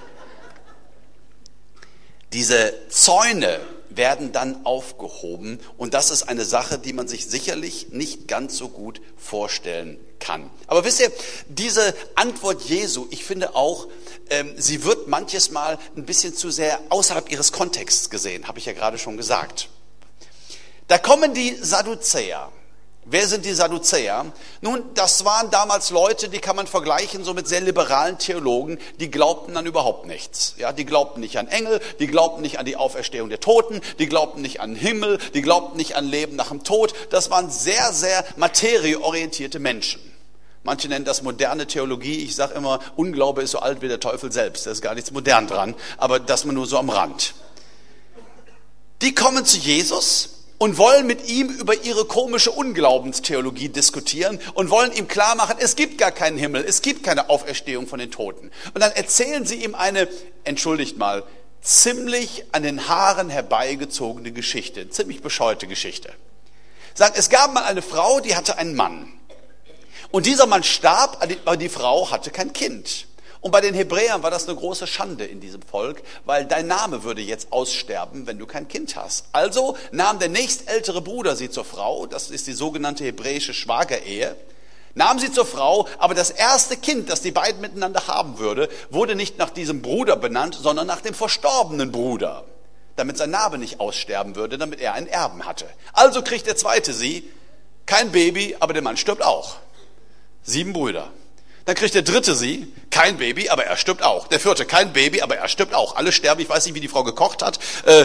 Speaker 1: Diese Zäune werden dann aufgehoben und das ist eine Sache, die man sich sicherlich nicht ganz so gut vorstellen kann. Aber wisst ihr, diese Antwort Jesu, ich finde auch, ähm, sie wird manches Mal ein bisschen zu sehr außerhalb ihres Kontexts gesehen, habe ich ja gerade schon gesagt. Da kommen die Sadduzäer. Wer sind die Sadduzäer? Nun, das waren damals Leute, die kann man vergleichen so mit sehr liberalen Theologen, die glaubten an überhaupt nichts. Ja, die glaubten nicht an Engel, die glaubten nicht an die Auferstehung der Toten, die glaubten nicht an Himmel, die glaubten nicht an Leben nach dem Tod. Das waren sehr, sehr materieorientierte Menschen. Manche nennen das moderne Theologie. Ich sage immer, Unglaube ist so alt wie der Teufel selbst. Da ist gar nichts modern dran, aber das nur so am Rand. Die kommen zu Jesus und wollen mit ihm über ihre komische Unglaubenstheologie diskutieren und wollen ihm klar machen, es gibt gar keinen Himmel, es gibt keine Auferstehung von den Toten. Und dann erzählen sie ihm eine, entschuldigt mal, ziemlich an den Haaren herbeigezogene Geschichte, ziemlich bescheuerte Geschichte. Sagt, es gab mal eine Frau, die hatte einen Mann. Und dieser Mann starb, aber die Frau hatte kein Kind. Und bei den Hebräern war das eine große Schande in diesem Volk, weil dein Name würde jetzt aussterben, wenn du kein Kind hast. Also nahm der nächstältere Bruder sie zur Frau, das ist die sogenannte hebräische Schwagerehe, nahm sie zur Frau, aber das erste Kind, das die beiden miteinander haben würde, wurde nicht nach diesem Bruder benannt, sondern nach dem verstorbenen Bruder, damit sein Name nicht aussterben würde, damit er einen Erben hatte. Also kriegt der zweite sie, kein Baby, aber der Mann stirbt auch. Sieben Brüder. Dann kriegt der dritte sie, kein Baby, aber er stirbt auch. Der vierte, kein Baby, aber er stirbt auch. Alle sterben, ich weiß nicht, wie die Frau gekocht hat. Äh,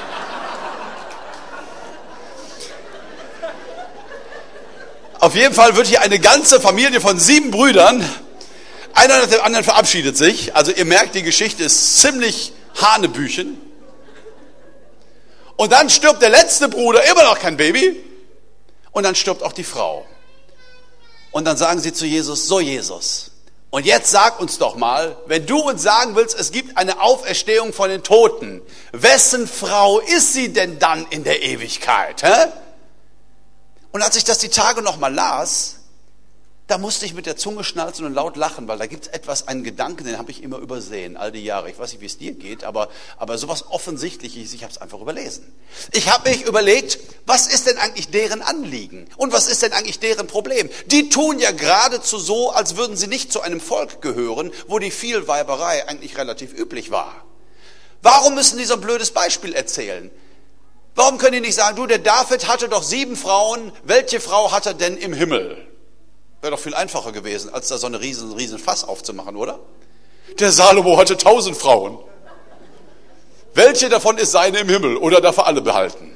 Speaker 1: Auf jeden Fall wird hier eine ganze Familie von sieben Brüdern, einer nach dem anderen verabschiedet sich. Also ihr merkt, die Geschichte ist ziemlich Hanebüchen. Und dann stirbt der letzte Bruder, immer noch kein Baby. Und dann stirbt auch die Frau. Und dann sagen sie zu Jesus, so Jesus, und jetzt sag uns doch mal, wenn du uns sagen willst, es gibt eine Auferstehung von den Toten, wessen Frau ist sie denn dann in der Ewigkeit? Hä? Und als ich das die Tage noch mal las, da musste ich mit der Zunge schnalzen und laut lachen, weil da gibt es etwas, einen Gedanken, den habe ich immer übersehen, all die Jahre. Ich weiß nicht, wie es dir geht, aber, aber sowas Offensichtliches, ich habe es einfach überlesen. Ich habe mich überlegt, was ist denn eigentlich deren Anliegen? Und was ist denn eigentlich deren Problem? Die tun ja geradezu so, als würden sie nicht zu einem Volk gehören, wo die Vielweiberei eigentlich relativ üblich war. Warum müssen die so ein blödes Beispiel erzählen? Warum können die nicht sagen, du, der David hatte doch sieben Frauen, welche Frau hat er denn im Himmel? Wäre doch viel einfacher gewesen, als da so eine riesen, riesen Fass aufzumachen, oder? Der Salomo hatte tausend Frauen. Welche davon ist seine im Himmel? Oder darf er alle behalten?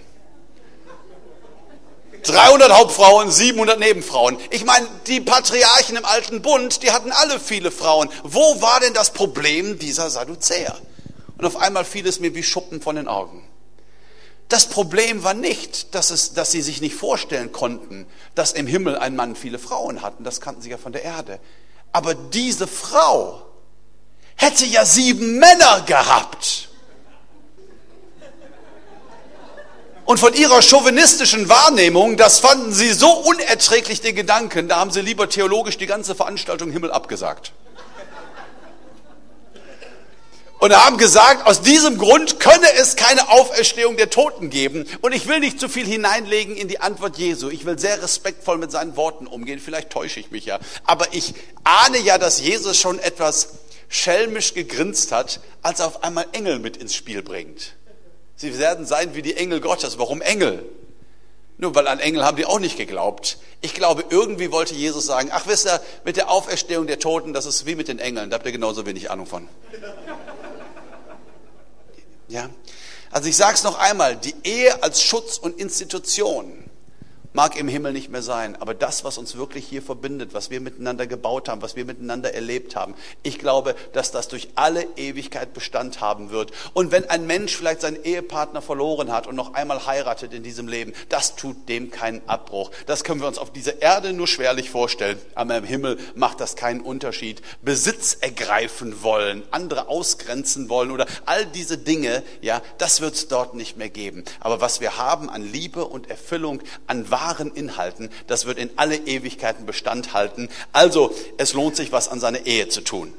Speaker 1: dreihundert Hauptfrauen, siebenhundert Nebenfrauen. Ich meine, die Patriarchen im Alten Bund, die hatten alle viele Frauen. Wo war denn das Problem dieser Sadduzäer? Und auf einmal fiel es mir wie Schuppen von den Augen. Das Problem war nicht, dass, es, dass sie sich nicht vorstellen konnten, dass im Himmel ein Mann viele Frauen hatten. Das kannten sie ja von der Erde. Aber diese Frau hätte ja sieben Männer gehabt. Und von ihrer chauvinistischen Wahrnehmung, das fanden sie so unerträglich, den Gedanken, da haben sie lieber theologisch die ganze Veranstaltung Himmel abgesagt. Und haben gesagt, aus diesem Grund könne es keine Auferstehung der Toten geben. Und ich will nicht zu viel hineinlegen in die Antwort Jesu. Ich will sehr respektvoll mit seinen Worten umgehen. Vielleicht täusche ich mich ja. Aber ich ahne ja, dass Jesus schon etwas schelmisch gegrinst hat, als er auf einmal Engel mit ins Spiel bringt. Sie werden sein wie die Engel Gottes. Warum Engel? Nur weil an Engel haben die auch nicht geglaubt. Ich glaube, irgendwie wollte Jesus sagen, ach wisst ihr, mit der Auferstehung der Toten, das ist wie mit den Engeln. Da habt ihr genauso wenig Ahnung von. Ja, also ich sage es noch einmal, die Ehe als Schutz und Institution mag im Himmel nicht mehr sein, aber das, was uns wirklich hier verbindet, was wir miteinander gebaut haben, was wir miteinander erlebt haben, ich glaube, dass das durch alle Ewigkeit Bestand haben wird. Und wenn ein Mensch vielleicht seinen Ehepartner verloren hat und noch einmal heiratet in diesem Leben, das tut dem keinen Abbruch. Das können wir uns auf dieser Erde nur schwerlich vorstellen, aber im Himmel macht das keinen Unterschied. Besitz ergreifen wollen, andere ausgrenzen wollen oder all diese Dinge, ja, das wird es dort nicht mehr geben. Aber was wir haben an Liebe und Erfüllung, an wahren Inhalten, das wird in alle Ewigkeiten Bestand halten. Also, es lohnt sich, was an seiner Ehe zu tun.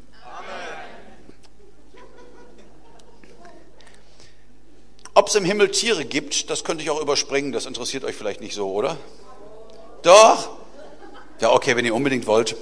Speaker 1: Ob es im Himmel Tiere gibt, das könnte ich auch überspringen, das interessiert euch vielleicht nicht so, oder? Doch? Ja, okay, wenn ihr unbedingt wollt.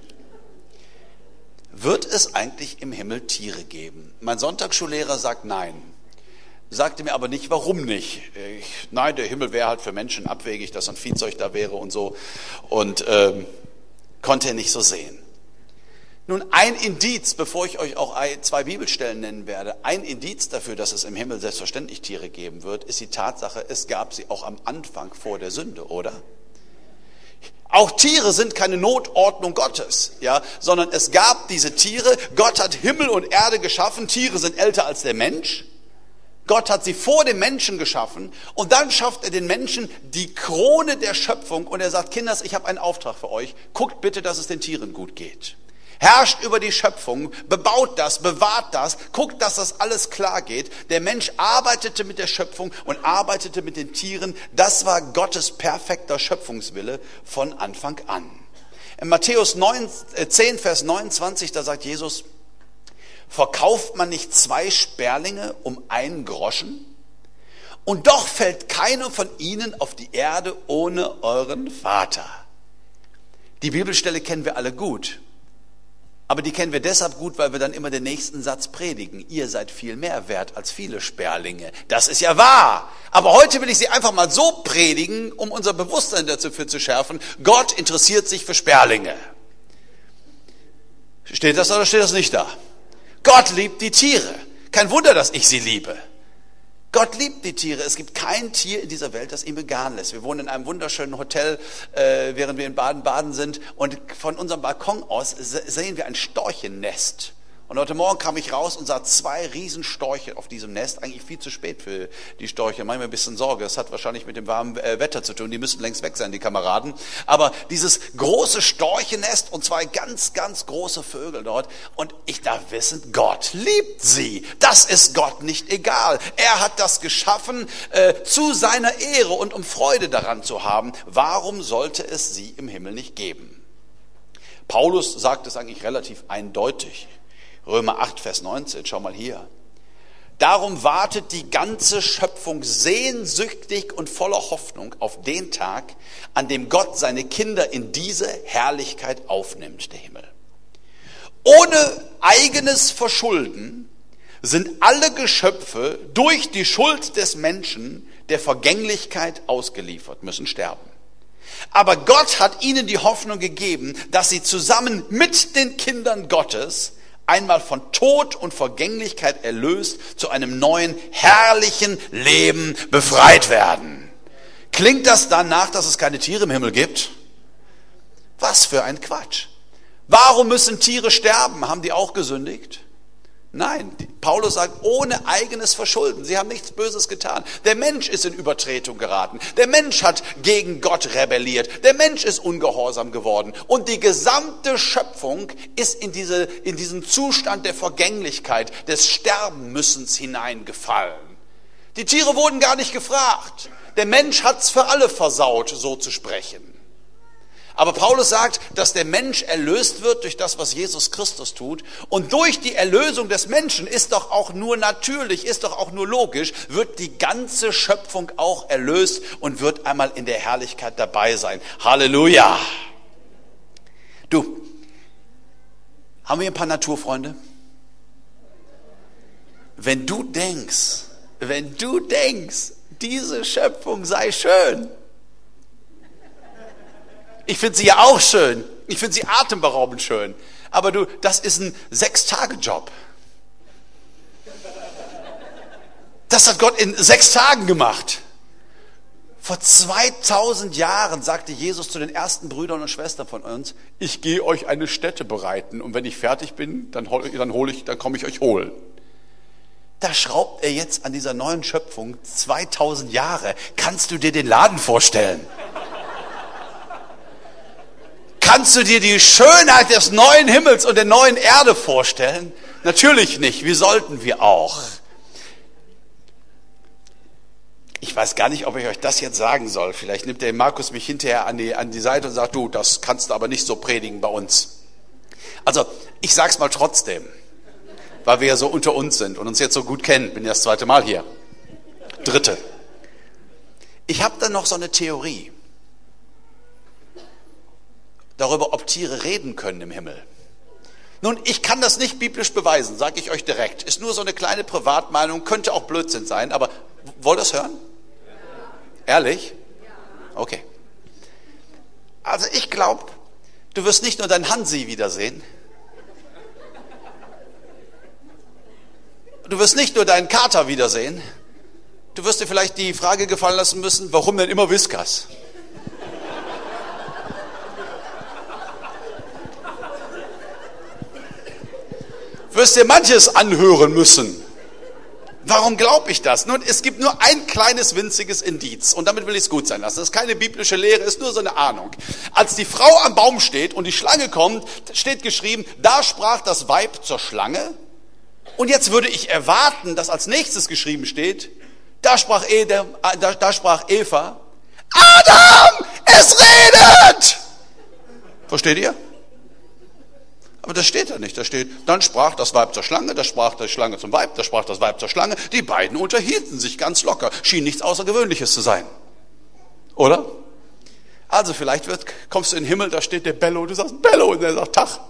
Speaker 1: Wird es eigentlich im Himmel Tiere geben? Mein Sonntagsschullehrer sagt nein. Sagte mir aber nicht, warum nicht. Ich, nein, der Himmel wäre halt für Menschen abwegig, dass ein Viehzeug da wäre und so. Und ähm, konnte er nicht so sehen. Nun, ein Indiz, bevor ich euch auch zwei Bibelstellen nennen werde, ein Indiz dafür, dass es im Himmel selbstverständlich Tiere geben wird, ist die Tatsache, es gab sie auch am Anfang vor der Sünde, oder? Auch Tiere sind keine Notordnung Gottes, ja, sondern es gab diese Tiere. Gott hat Himmel und Erde geschaffen. Tiere sind älter als der Mensch. Gott hat sie vor dem Menschen geschaffen und dann schafft er den Menschen die Krone der Schöpfung und er sagt, Kinders, ich habe einen Auftrag für euch, guckt bitte, dass es den Tieren gut geht. Herrscht über die Schöpfung, bebaut das, bewahrt das, guckt, dass das alles klar geht. Der Mensch arbeitete mit der Schöpfung und arbeitete mit den Tieren. Das war Gottes perfekter Schöpfungswille von Anfang an. In Matthäus zehn, Vers neunundzwanzig, da sagt Jesus, verkauft man nicht zwei Sperlinge um einen Groschen? Und doch fällt keiner von ihnen auf die Erde ohne euren Vater. Die Bibelstelle kennen wir alle gut. Aber die kennen wir deshalb gut, weil wir dann immer den nächsten Satz predigen. Ihr seid viel mehr wert als viele Sperlinge. Das ist ja wahr. Aber heute will ich sie einfach mal so predigen, um unser Bewusstsein dafür zu schärfen. Gott interessiert sich für Sperlinge. Steht das oder steht das nicht da? Gott liebt die Tiere. Kein Wunder, dass ich sie liebe. Gott liebt die Tiere. Es gibt kein Tier in dieser Welt, das ihm egal ist. Wir wohnen in einem wunderschönen Hotel, äh, während wir in Baden-Baden sind. Und von unserem Balkon aus sehen wir ein Storchennest. Und heute Morgen kam ich raus und sah zwei Riesenstorche auf diesem Nest. Eigentlich viel zu spät für die Storche. Manchmal ein bisschen Sorge. Das hat wahrscheinlich mit dem warmen Wetter zu tun. Die müssten längst weg sein, die Kameraden. Aber dieses große Storchennest und zwei ganz, ganz große Vögel dort. Und ich darf wissen, Gott liebt sie. Das ist Gott nicht egal. Er hat das geschaffen äh, zu seiner Ehre und um Freude daran zu haben. Warum sollte es sie im Himmel nicht geben? Paulus sagt es eigentlich relativ eindeutig. Römer acht, Vers neunzehn, schau mal hier. Darum wartet die ganze Schöpfung sehnsüchtig und voller Hoffnung auf den Tag, an dem Gott seine Kinder in diese Herrlichkeit aufnimmt, der Himmel. Ohne eigenes Verschulden sind alle Geschöpfe durch die Schuld des Menschen der Vergänglichkeit ausgeliefert, müssen sterben. Aber Gott hat ihnen die Hoffnung gegeben, dass sie zusammen mit den Kindern Gottes einmal von Tod und Vergänglichkeit erlöst, zu einem neuen, herrlichen Leben befreit werden. Klingt das danach, dass es keine Tiere im Himmel gibt? Was für ein Quatsch. Warum müssen Tiere sterben? Haben die auch gesündigt? Nein, Paulus sagt, ohne eigenes Verschulden. Sie haben nichts Böses getan. Der Mensch ist in Übertretung geraten. Der Mensch hat gegen Gott rebelliert. Der Mensch ist ungehorsam geworden. Und die gesamte Schöpfung ist in, diese, in diesen Zustand der Vergänglichkeit, des Sterbenmüssens hineingefallen. Die Tiere wurden gar nicht gefragt. Der Mensch hat's für alle versaut, so zu sprechen. Aber Paulus sagt, dass der Mensch erlöst wird durch das, was Jesus Christus tut. Und durch die Erlösung des Menschen ist doch auch nur natürlich, ist doch auch nur logisch, wird die ganze Schöpfung auch erlöst und wird einmal in der Herrlichkeit dabei sein. Halleluja! Du, haben wir ein paar Naturfreunde? Wenn du denkst, wenn du denkst, diese Schöpfung sei schön, ich finde sie ja auch schön. Ich finde sie atemberaubend schön. Aber du, das ist ein Sechs-Tage-Job. Das hat Gott in sechs Tagen gemacht. Vor zweitausend Jahren sagte Jesus zu den ersten Brüdern und Schwestern von uns, ich gehe euch eine Stätte bereiten und wenn ich fertig bin, dann hole dann hol ich, dann komme ich euch holen. Da schraubt er jetzt an dieser neuen Schöpfung zweitausend Jahre. Kannst du dir den Laden vorstellen? Kannst du dir die Schönheit des neuen Himmels und der neuen Erde vorstellen? Natürlich nicht. Wie sollten wir auch? Ich weiß gar nicht, ob ich euch das jetzt sagen soll. Vielleicht nimmt der Markus mich hinterher an die, an die Seite und sagt, du, das kannst du aber nicht so predigen bei uns. Also, ich sag's mal trotzdem, weil wir ja so unter uns sind und uns jetzt so gut kennen. Bin ja das zweite Mal hier. Dritte. Ich habe da noch so eine Theorie darüber, ob Tiere reden können im Himmel. Nun, ich kann das nicht biblisch beweisen, sage ich euch direkt. Ist nur so eine kleine Privatmeinung, könnte auch Blödsinn sein, aber wollt ihr das hören? Ja. Ehrlich? Ja. Okay. Also ich glaube, du wirst nicht nur deinen Hansi wiedersehen, du wirst nicht nur deinen Kater wiedersehen, du wirst dir vielleicht die Frage gefallen lassen müssen, warum denn immer Whiskas? Wirst dir manches anhören müssen. Warum glaube ich das? Nun, es gibt nur ein kleines winziges Indiz und damit will ich es gut sein lassen. Das ist keine biblische Lehre, ist nur so eine Ahnung. Als die Frau am Baum steht und die Schlange kommt, steht geschrieben, da sprach das Weib zur Schlange. Und jetzt würde ich erwarten, dass als nächstes geschrieben steht, da sprach, Ede, da, da sprach Eva, Adam, es redet! Versteht ihr? Aber das steht da nicht. Da steht, dann sprach das Weib zur Schlange, da sprach die Schlange zum Weib, da sprach das Weib zur Schlange. Die beiden unterhielten sich ganz locker. Schien nichts Außergewöhnliches zu sein. Oder? Also vielleicht wird, kommst du in den Himmel, da steht der Bello, du sagst Bello und der sagt Tag.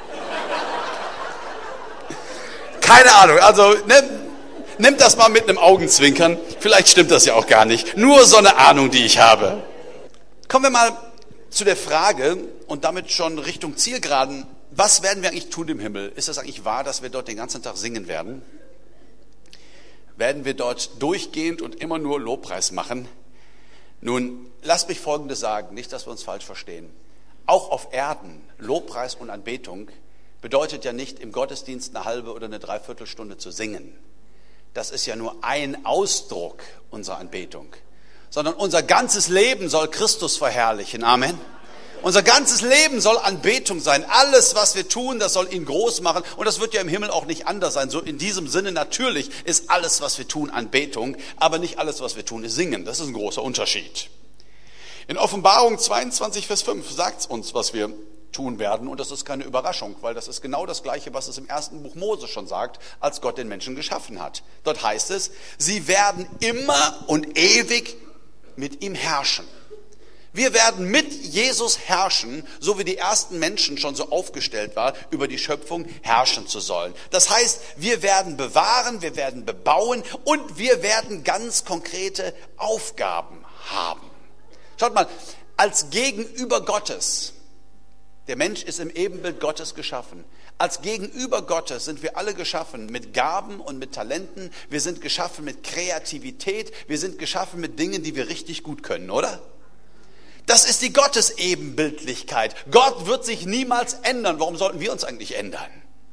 Speaker 1: Keine Ahnung, also ne, nimm das mal mit einem Augenzwinkern. Vielleicht stimmt das ja auch gar nicht. Nur so eine Ahnung, die ich habe. Kommen wir mal zu der Frage und damit schon Richtung Zielgeraden was werden wir eigentlich tun im Himmel? Ist das eigentlich wahr, dass wir dort den ganzen Tag singen werden? Werden wir dort durchgehend und immer nur Lobpreis machen? Nun, lasst mich Folgendes sagen, nicht, dass wir uns falsch verstehen. Auch auf Erden, Lobpreis und Anbetung bedeutet ja nicht, im Gottesdienst eine halbe oder eine Dreiviertelstunde zu singen. Das ist ja nur ein Ausdruck unserer Anbetung. Sondern unser ganzes Leben soll Christus verherrlichen. Amen. Unser ganzes Leben soll Anbetung sein. Alles, was wir tun, das soll ihn groß machen. Und das wird ja im Himmel auch nicht anders sein. So in diesem Sinne, natürlich ist alles, was wir tun, Anbetung. Aber nicht alles, was wir tun, ist Singen. Das ist ein großer Unterschied. In Offenbarung zweiundzwanzig, Vers fünf sagt es uns, was wir tun werden. Und das ist keine Überraschung, weil das ist genau das Gleiche, was es im ersten Buch Mose schon sagt, als Gott den Menschen geschaffen hat. Dort heißt es, sie werden immer und ewig mit ihm herrschen. Wir werden mit Jesus herrschen, so wie die ersten Menschen schon so aufgestellt waren, über die Schöpfung herrschen zu sollen. Das heißt, wir werden bewahren, wir werden bebauen und wir werden ganz konkrete Aufgaben haben. Schaut mal, als Gegenüber Gottes, der Mensch ist im Ebenbild Gottes geschaffen. Als Gegenüber Gottes sind wir alle geschaffen mit Gaben und mit Talenten. Wir sind geschaffen mit Kreativität. Wir sind geschaffen mit Dingen, die wir richtig gut können, oder? Das ist die Gottesebenbildlichkeit. Gott wird sich niemals ändern. Warum sollten wir uns eigentlich ändern?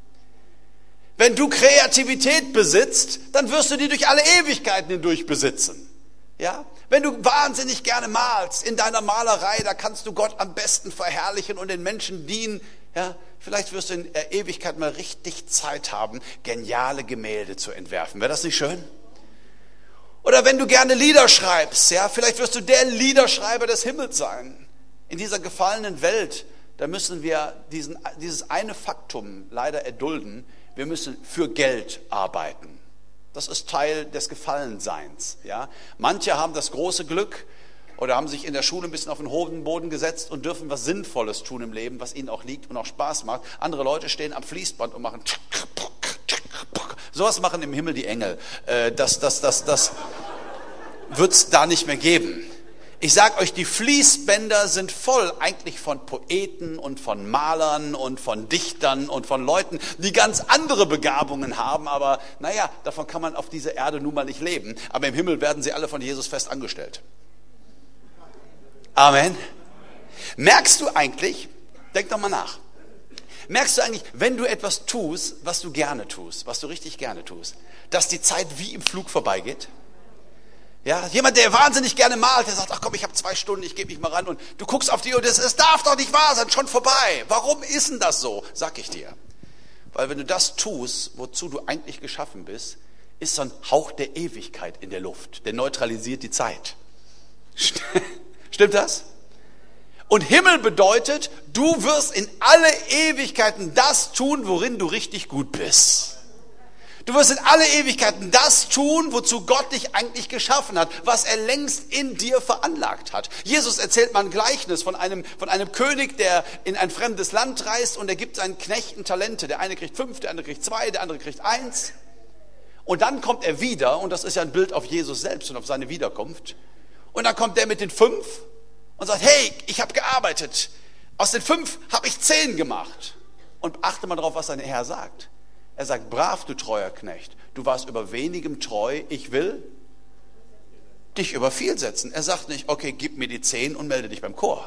Speaker 1: Wenn du Kreativität besitzt, dann wirst du die durch alle Ewigkeiten hindurch besitzen. Ja? Wenn du wahnsinnig gerne malst, in deiner Malerei, da kannst du Gott am besten verherrlichen und den Menschen dienen. Ja? Vielleicht wirst du in der Ewigkeit mal richtig Zeit haben, geniale Gemälde zu entwerfen. Wäre das nicht schön? Oder wenn du gerne Lieder schreibst, ja, vielleicht wirst du der Liederschreiber des Himmels sein. In dieser gefallenen Welt, da müssen wir diesen, dieses eine Faktum leider erdulden. Wir müssen für Geld arbeiten. Das ist Teil des Gefallenseins. Ja. Manche haben das große Glück oder haben sich in der Schule ein bisschen auf den hohen Boden gesetzt und dürfen was Sinnvolles tun im Leben, was ihnen auch liegt und auch Spaß macht. Andere Leute stehen am Fließband und machen sowas machen im Himmel die Engel. Das, das, das, das wird es da nicht mehr geben. Ich sage euch, die Fließbänder sind voll eigentlich von Poeten und von Malern und von Dichtern und von Leuten, die ganz andere Begabungen haben. Aber naja, davon kann man auf dieser Erde nun mal nicht leben. Aber im Himmel werden sie alle von Jesus fest angestellt. Amen. Merkst du eigentlich, denk doch mal nach, merkst du eigentlich, wenn du etwas tust, was du gerne tust, was du richtig gerne tust, dass die Zeit wie im Flug vorbeigeht? Ja, jemand, der wahnsinnig gerne malt, der sagt, ach komm, ich habe zwei Stunden, ich gebe mich mal ran und du guckst auf die Uhr, das, es darf doch nicht wahr sein, schon vorbei. Warum ist denn das so? Sag ich dir. Weil wenn du das tust, wozu du eigentlich geschaffen bist, ist so ein Hauch der Ewigkeit in der Luft, der neutralisiert die Zeit. Stimmt das? Und Himmel bedeutet, du wirst in alle Ewigkeiten das tun, worin du richtig gut bist. Du wirst in alle Ewigkeiten das tun, wozu Gott dich eigentlich geschaffen hat, was er längst in dir veranlagt hat. Jesus erzählt mal ein Gleichnis von einem, von einem König, der in ein fremdes Land reist und er gibt seinen Knechten Talente. Der eine kriegt fünf, der andere kriegt zwei, der andere kriegt eins. Und dann kommt er wieder, und das ist ja ein Bild auf Jesus selbst und auf seine Wiederkunft. Und dann kommt der mit den fünf und sagt, hey, ich habe gearbeitet. Aus den fünf habe ich zehn gemacht. Und achte mal drauf, was sein Herr sagt. Er sagt, brav, du treuer Knecht, du warst über wenigem treu, ich will dich über viel setzen. Er sagt nicht, okay, gib mir die zehn und melde dich beim Chor.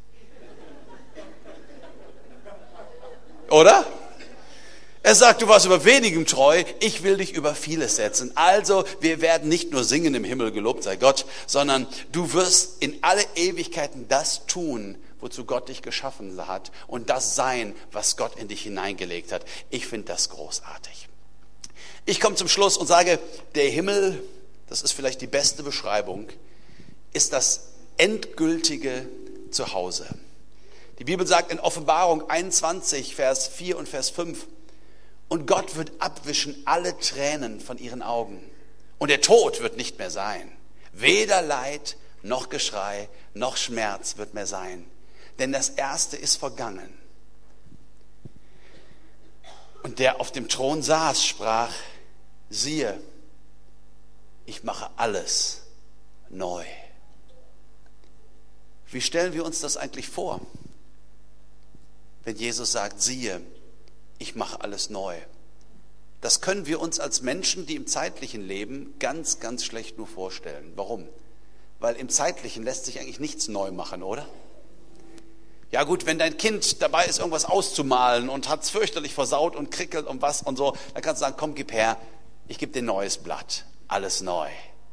Speaker 1: Oder? Er sagt, du warst über wenigem treu, ich will dich über vieles setzen. Also, wir werden nicht nur singen im Himmel, gelobt sei Gott, sondern du wirst in alle Ewigkeiten das tun, wozu Gott dich geschaffen hat und das sein, was Gott in dich hineingelegt hat. Ich finde das großartig. Ich komme zum Schluss und sage, der Himmel, das ist vielleicht die beste Beschreibung, ist das endgültige Zuhause. Die Bibel sagt in Offenbarung einundzwanzig, Vers vier und Vers fünf, und Gott wird abwischen alle Tränen von ihren Augen. Und der Tod wird nicht mehr sein. Weder Leid, noch Geschrei, noch Schmerz wird mehr sein. Denn das Erste ist vergangen. Und der auf dem Thron saß, sprach, siehe, ich mache alles neu. Wie stellen wir uns das eigentlich vor? wenn Jesus sagt, siehe, ich mache alles neu. Das können wir uns als Menschen, die im zeitlichen leben, ganz, ganz schlecht nur vorstellen. Warum? Weil im zeitlichen lässt sich eigentlich nichts neu machen, oder? Ja gut, wenn dein Kind dabei ist, irgendwas auszumalen und hat es fürchterlich versaut und krickelt und was und so, dann kannst du sagen, komm, gib her, ich gebe dir ein neues Blatt, alles neu.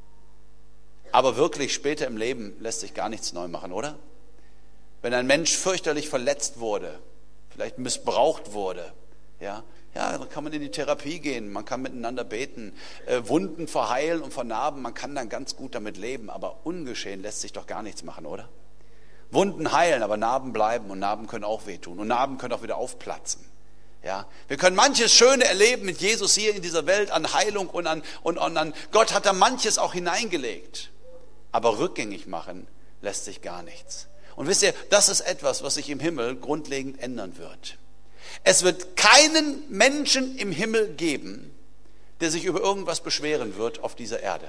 Speaker 1: Aber wirklich später im Leben lässt sich gar nichts neu machen, oder? Wenn ein Mensch fürchterlich verletzt wurde, vielleicht missbraucht wurde, ja, ja, dann kann man in die Therapie gehen, man kann miteinander beten, äh, Wunden verheilen und vernarben, man kann dann ganz gut damit leben, aber ungeschehen lässt sich doch gar nichts machen, oder? Wunden heilen, aber Narben bleiben und Narben können auch wehtun und Narben können auch wieder aufplatzen. Ja, wir können manches Schöne erleben mit Jesus hier in dieser Welt an Heilung und an, und, und an Gott hat da manches auch hineingelegt. Aber rückgängig machen lässt sich gar nichts. Und wisst ihr, das ist etwas, was sich im Himmel grundlegend ändern wird. Es wird keinen Menschen im Himmel geben, der sich über irgendwas beschweren wird auf dieser Erde.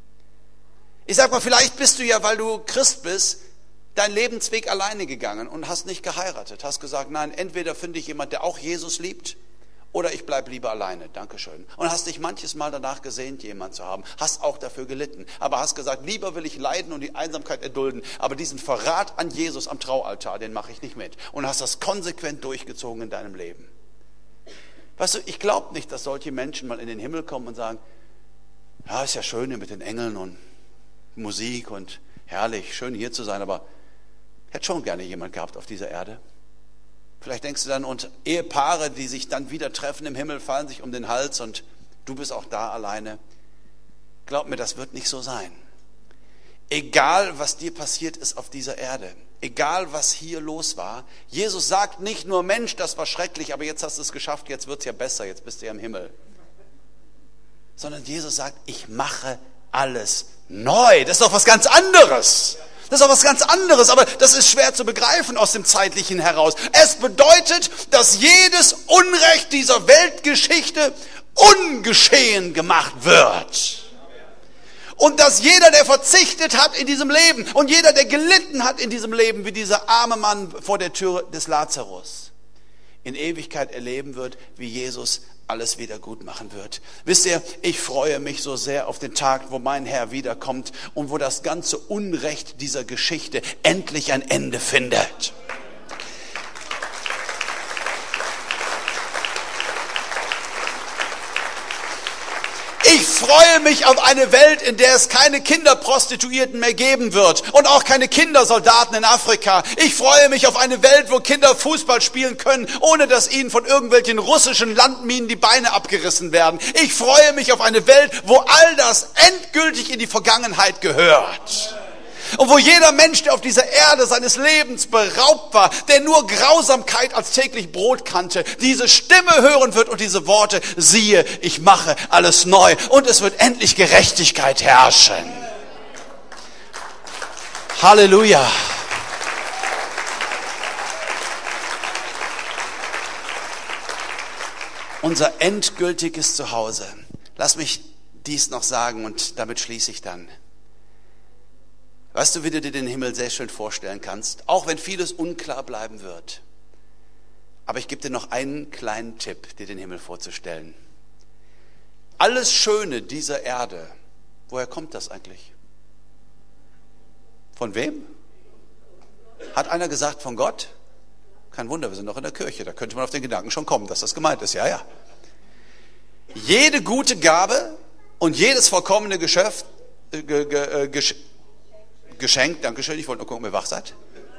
Speaker 1: Ich sag mal, vielleicht bist du ja, weil du Christ bist, deinen Lebensweg alleine gegangen und hast nicht geheiratet. Hast gesagt, nein, entweder finde ich jemand, der auch Jesus liebt, oder ich bleibe lieber alleine. Dankeschön. Und hast dich manches Mal danach gesehnt, jemanden zu haben. Hast auch dafür gelitten. Aber hast gesagt, lieber will ich leiden und die Einsamkeit erdulden. Aber diesen Verrat an Jesus am Traualtar, den mache ich nicht mit. Und hast das konsequent durchgezogen in deinem Leben. Weißt du, ich glaube nicht, dass solche Menschen mal in den Himmel kommen und sagen, ja, ist ja schön hier mit den Engeln und Musik und herrlich, schön hier zu sein, aber ich hätte schon gerne jemand gehabt auf dieser Erde. Vielleicht denkst du dann, und Ehepaare, die sich dann wieder treffen im Himmel, fallen sich um den Hals und du bist auch da alleine. Glaub mir, das wird nicht so sein. Egal, was dir passiert ist auf dieser Erde, egal, was hier los war, Jesus sagt nicht nur, Mensch, das war schrecklich, aber jetzt hast du es geschafft, jetzt wird es ja besser, jetzt bist du ja im Himmel. Sondern Jesus sagt, ich mache alles neu. Das ist doch was ganz anderes. Das ist auch was ganz anderes, aber das ist schwer zu begreifen aus dem Zeitlichen heraus. Es bedeutet, dass jedes Unrecht dieser Weltgeschichte ungeschehen gemacht wird. Und dass jeder, der verzichtet hat in diesem Leben und jeder, der gelitten hat in diesem Leben, wie dieser arme Mann vor der Tür des Lazarus, in Ewigkeit erleben wird, wie Jesus alles wieder gut machen wird. Wisst ihr, ich freue mich so sehr auf den Tag, wo mein Herr wiederkommt und wo das ganze Unrecht dieser Geschichte endlich ein Ende findet. Ich freue mich auf eine Welt, in der es keine Kinderprostituierten mehr geben wird und auch keine Kindersoldaten in Afrika. Ich freue mich auf eine Welt, wo Kinder Fußball spielen können, ohne dass ihnen von irgendwelchen russischen Landminen die Beine abgerissen werden. Ich freue mich auf eine Welt, wo all das endgültig in die Vergangenheit gehört. Und wo jeder Mensch, der auf dieser Erde seines Lebens beraubt war, der nur Grausamkeit als täglich Brot kannte, diese Stimme hören wird und diese Worte, siehe, ich mache alles neu und es wird endlich Gerechtigkeit herrschen. Halleluja. Unser endgültiges Zuhause. Lass mich dies noch sagen und damit schließe ich dann. Weißt du, wie du dir den Himmel sehr schön vorstellen kannst, auch wenn vieles unklar bleiben wird. Aber ich gebe dir noch einen kleinen Tipp, dir den Himmel vorzustellen. Alles Schöne dieser Erde, woher kommt das eigentlich? Von wem? Hat einer gesagt, von Gott? Kein Wunder, wir sind noch in der Kirche, da könnte man auf den Gedanken schon kommen, dass das gemeint ist, ja, ja. Jede gute Gabe und jedes vollkommene Geschäft, äh, ge, ge, äh, Gesch Geschenk, Dankeschön, ich wollte nur gucken, ob ihr wach seid.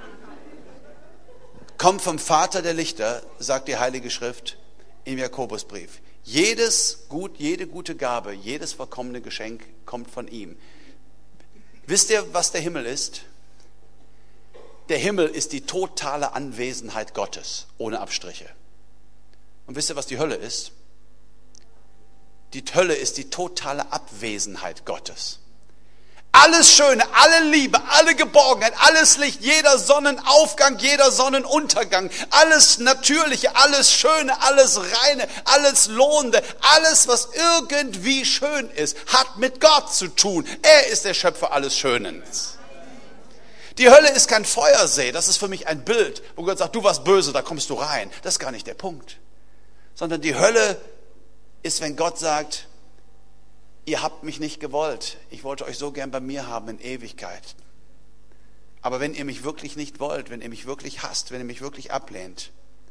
Speaker 1: Kommt vom Vater der Lichter, sagt die Heilige Schrift im Jakobusbrief. Jedes gut, jede gute Gabe, jedes vollkommene Geschenk kommt von ihm. Wisst ihr, was der Himmel ist? Der Himmel ist die totale Anwesenheit Gottes, ohne Abstriche. Und wisst ihr, was die Hölle ist? Die Hölle ist die totale Abwesenheit Gottes. Alles Schöne, alle Liebe, alle Geborgenheit, alles Licht, jeder Sonnenaufgang, jeder Sonnenuntergang, alles Natürliche, alles Schöne, alles Reine, alles Lohnende, alles, was irgendwie schön ist, hat mit Gott zu tun. Er ist der Schöpfer alles Schönen. Die Hölle ist kein Feuersee, das ist für mich ein Bild, wo Gott sagt, du warst böse, da kommst du rein. Das ist gar nicht der Punkt. Sondern die Hölle ist, wenn Gott sagt, ihr habt mich nicht gewollt. Ich wollte euch so gern bei mir haben in Ewigkeit. Aber wenn ihr mich wirklich nicht wollt, wenn ihr mich wirklich hasst, wenn ihr mich wirklich ablehnt,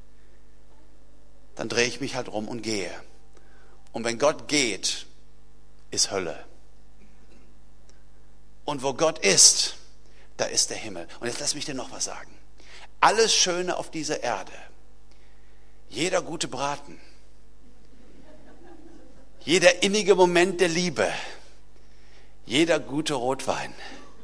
Speaker 1: dann drehe ich mich halt rum und gehe. Und wenn Gott geht, ist Hölle. Und wo Gott ist, da ist der Himmel. Und jetzt lass mich dir noch was sagen. Alles Schöne auf dieser Erde, jeder gute Braten, jeder innige Moment der Liebe, jeder gute Rotwein,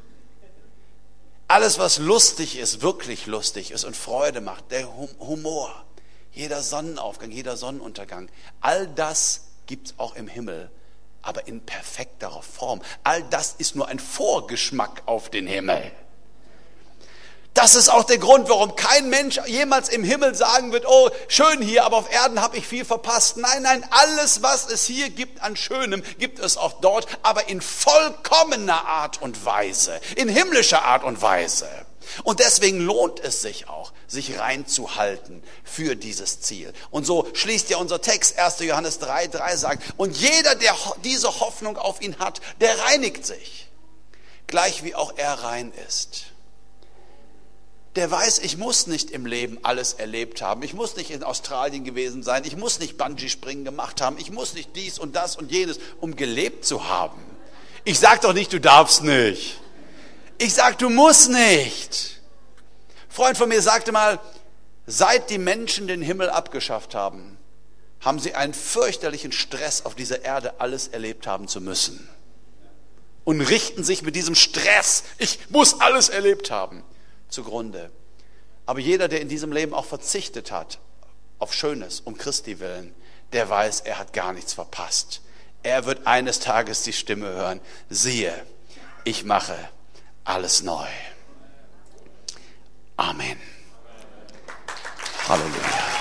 Speaker 1: alles, was lustig ist, wirklich lustig ist und Freude macht, der Humor, jeder Sonnenaufgang, jeder Sonnenuntergang, all das gibt es auch im Himmel, aber in perfekterer Form. All das ist nur ein Vorgeschmack auf den Himmel. Das ist auch der Grund, warum kein Mensch jemals im Himmel sagen wird, oh, schön hier, aber auf Erden habe ich viel verpasst. Nein, nein, alles, was es hier gibt an Schönem, gibt es auch dort, aber in vollkommener Art und Weise, in himmlischer Art und Weise. Und deswegen lohnt es sich auch, sich reinzuhalten für dieses Ziel. Und so schließt ja unser Text, erster Johannes drei, drei sagt, und jeder, der diese Hoffnung auf ihn hat, der reinigt sich, gleich wie auch er rein ist. Der weiß, ich muss nicht im Leben alles erlebt haben. Ich muss nicht in Australien gewesen sein. Ich muss nicht Bungee-Springen gemacht haben. Ich muss nicht dies und das und jenes, um gelebt zu haben. Ich sag doch nicht, du darfst nicht. Ich sag, du musst nicht. Ein Freund von mir sagte mal, seit die Menschen den Himmel abgeschafft haben, haben sie einen fürchterlichen Stress auf dieser Erde, alles erlebt haben zu müssen. Und richten sich mit diesem Stress, ich muss alles erlebt haben, zugrunde. Aber jeder, der in diesem Leben auch verzichtet hat auf Schönes um Christi willen, der weiß, er hat gar nichts verpasst. Er wird eines Tages die Stimme hören, siehe, ich mache alles neu. Amen. Halleluja.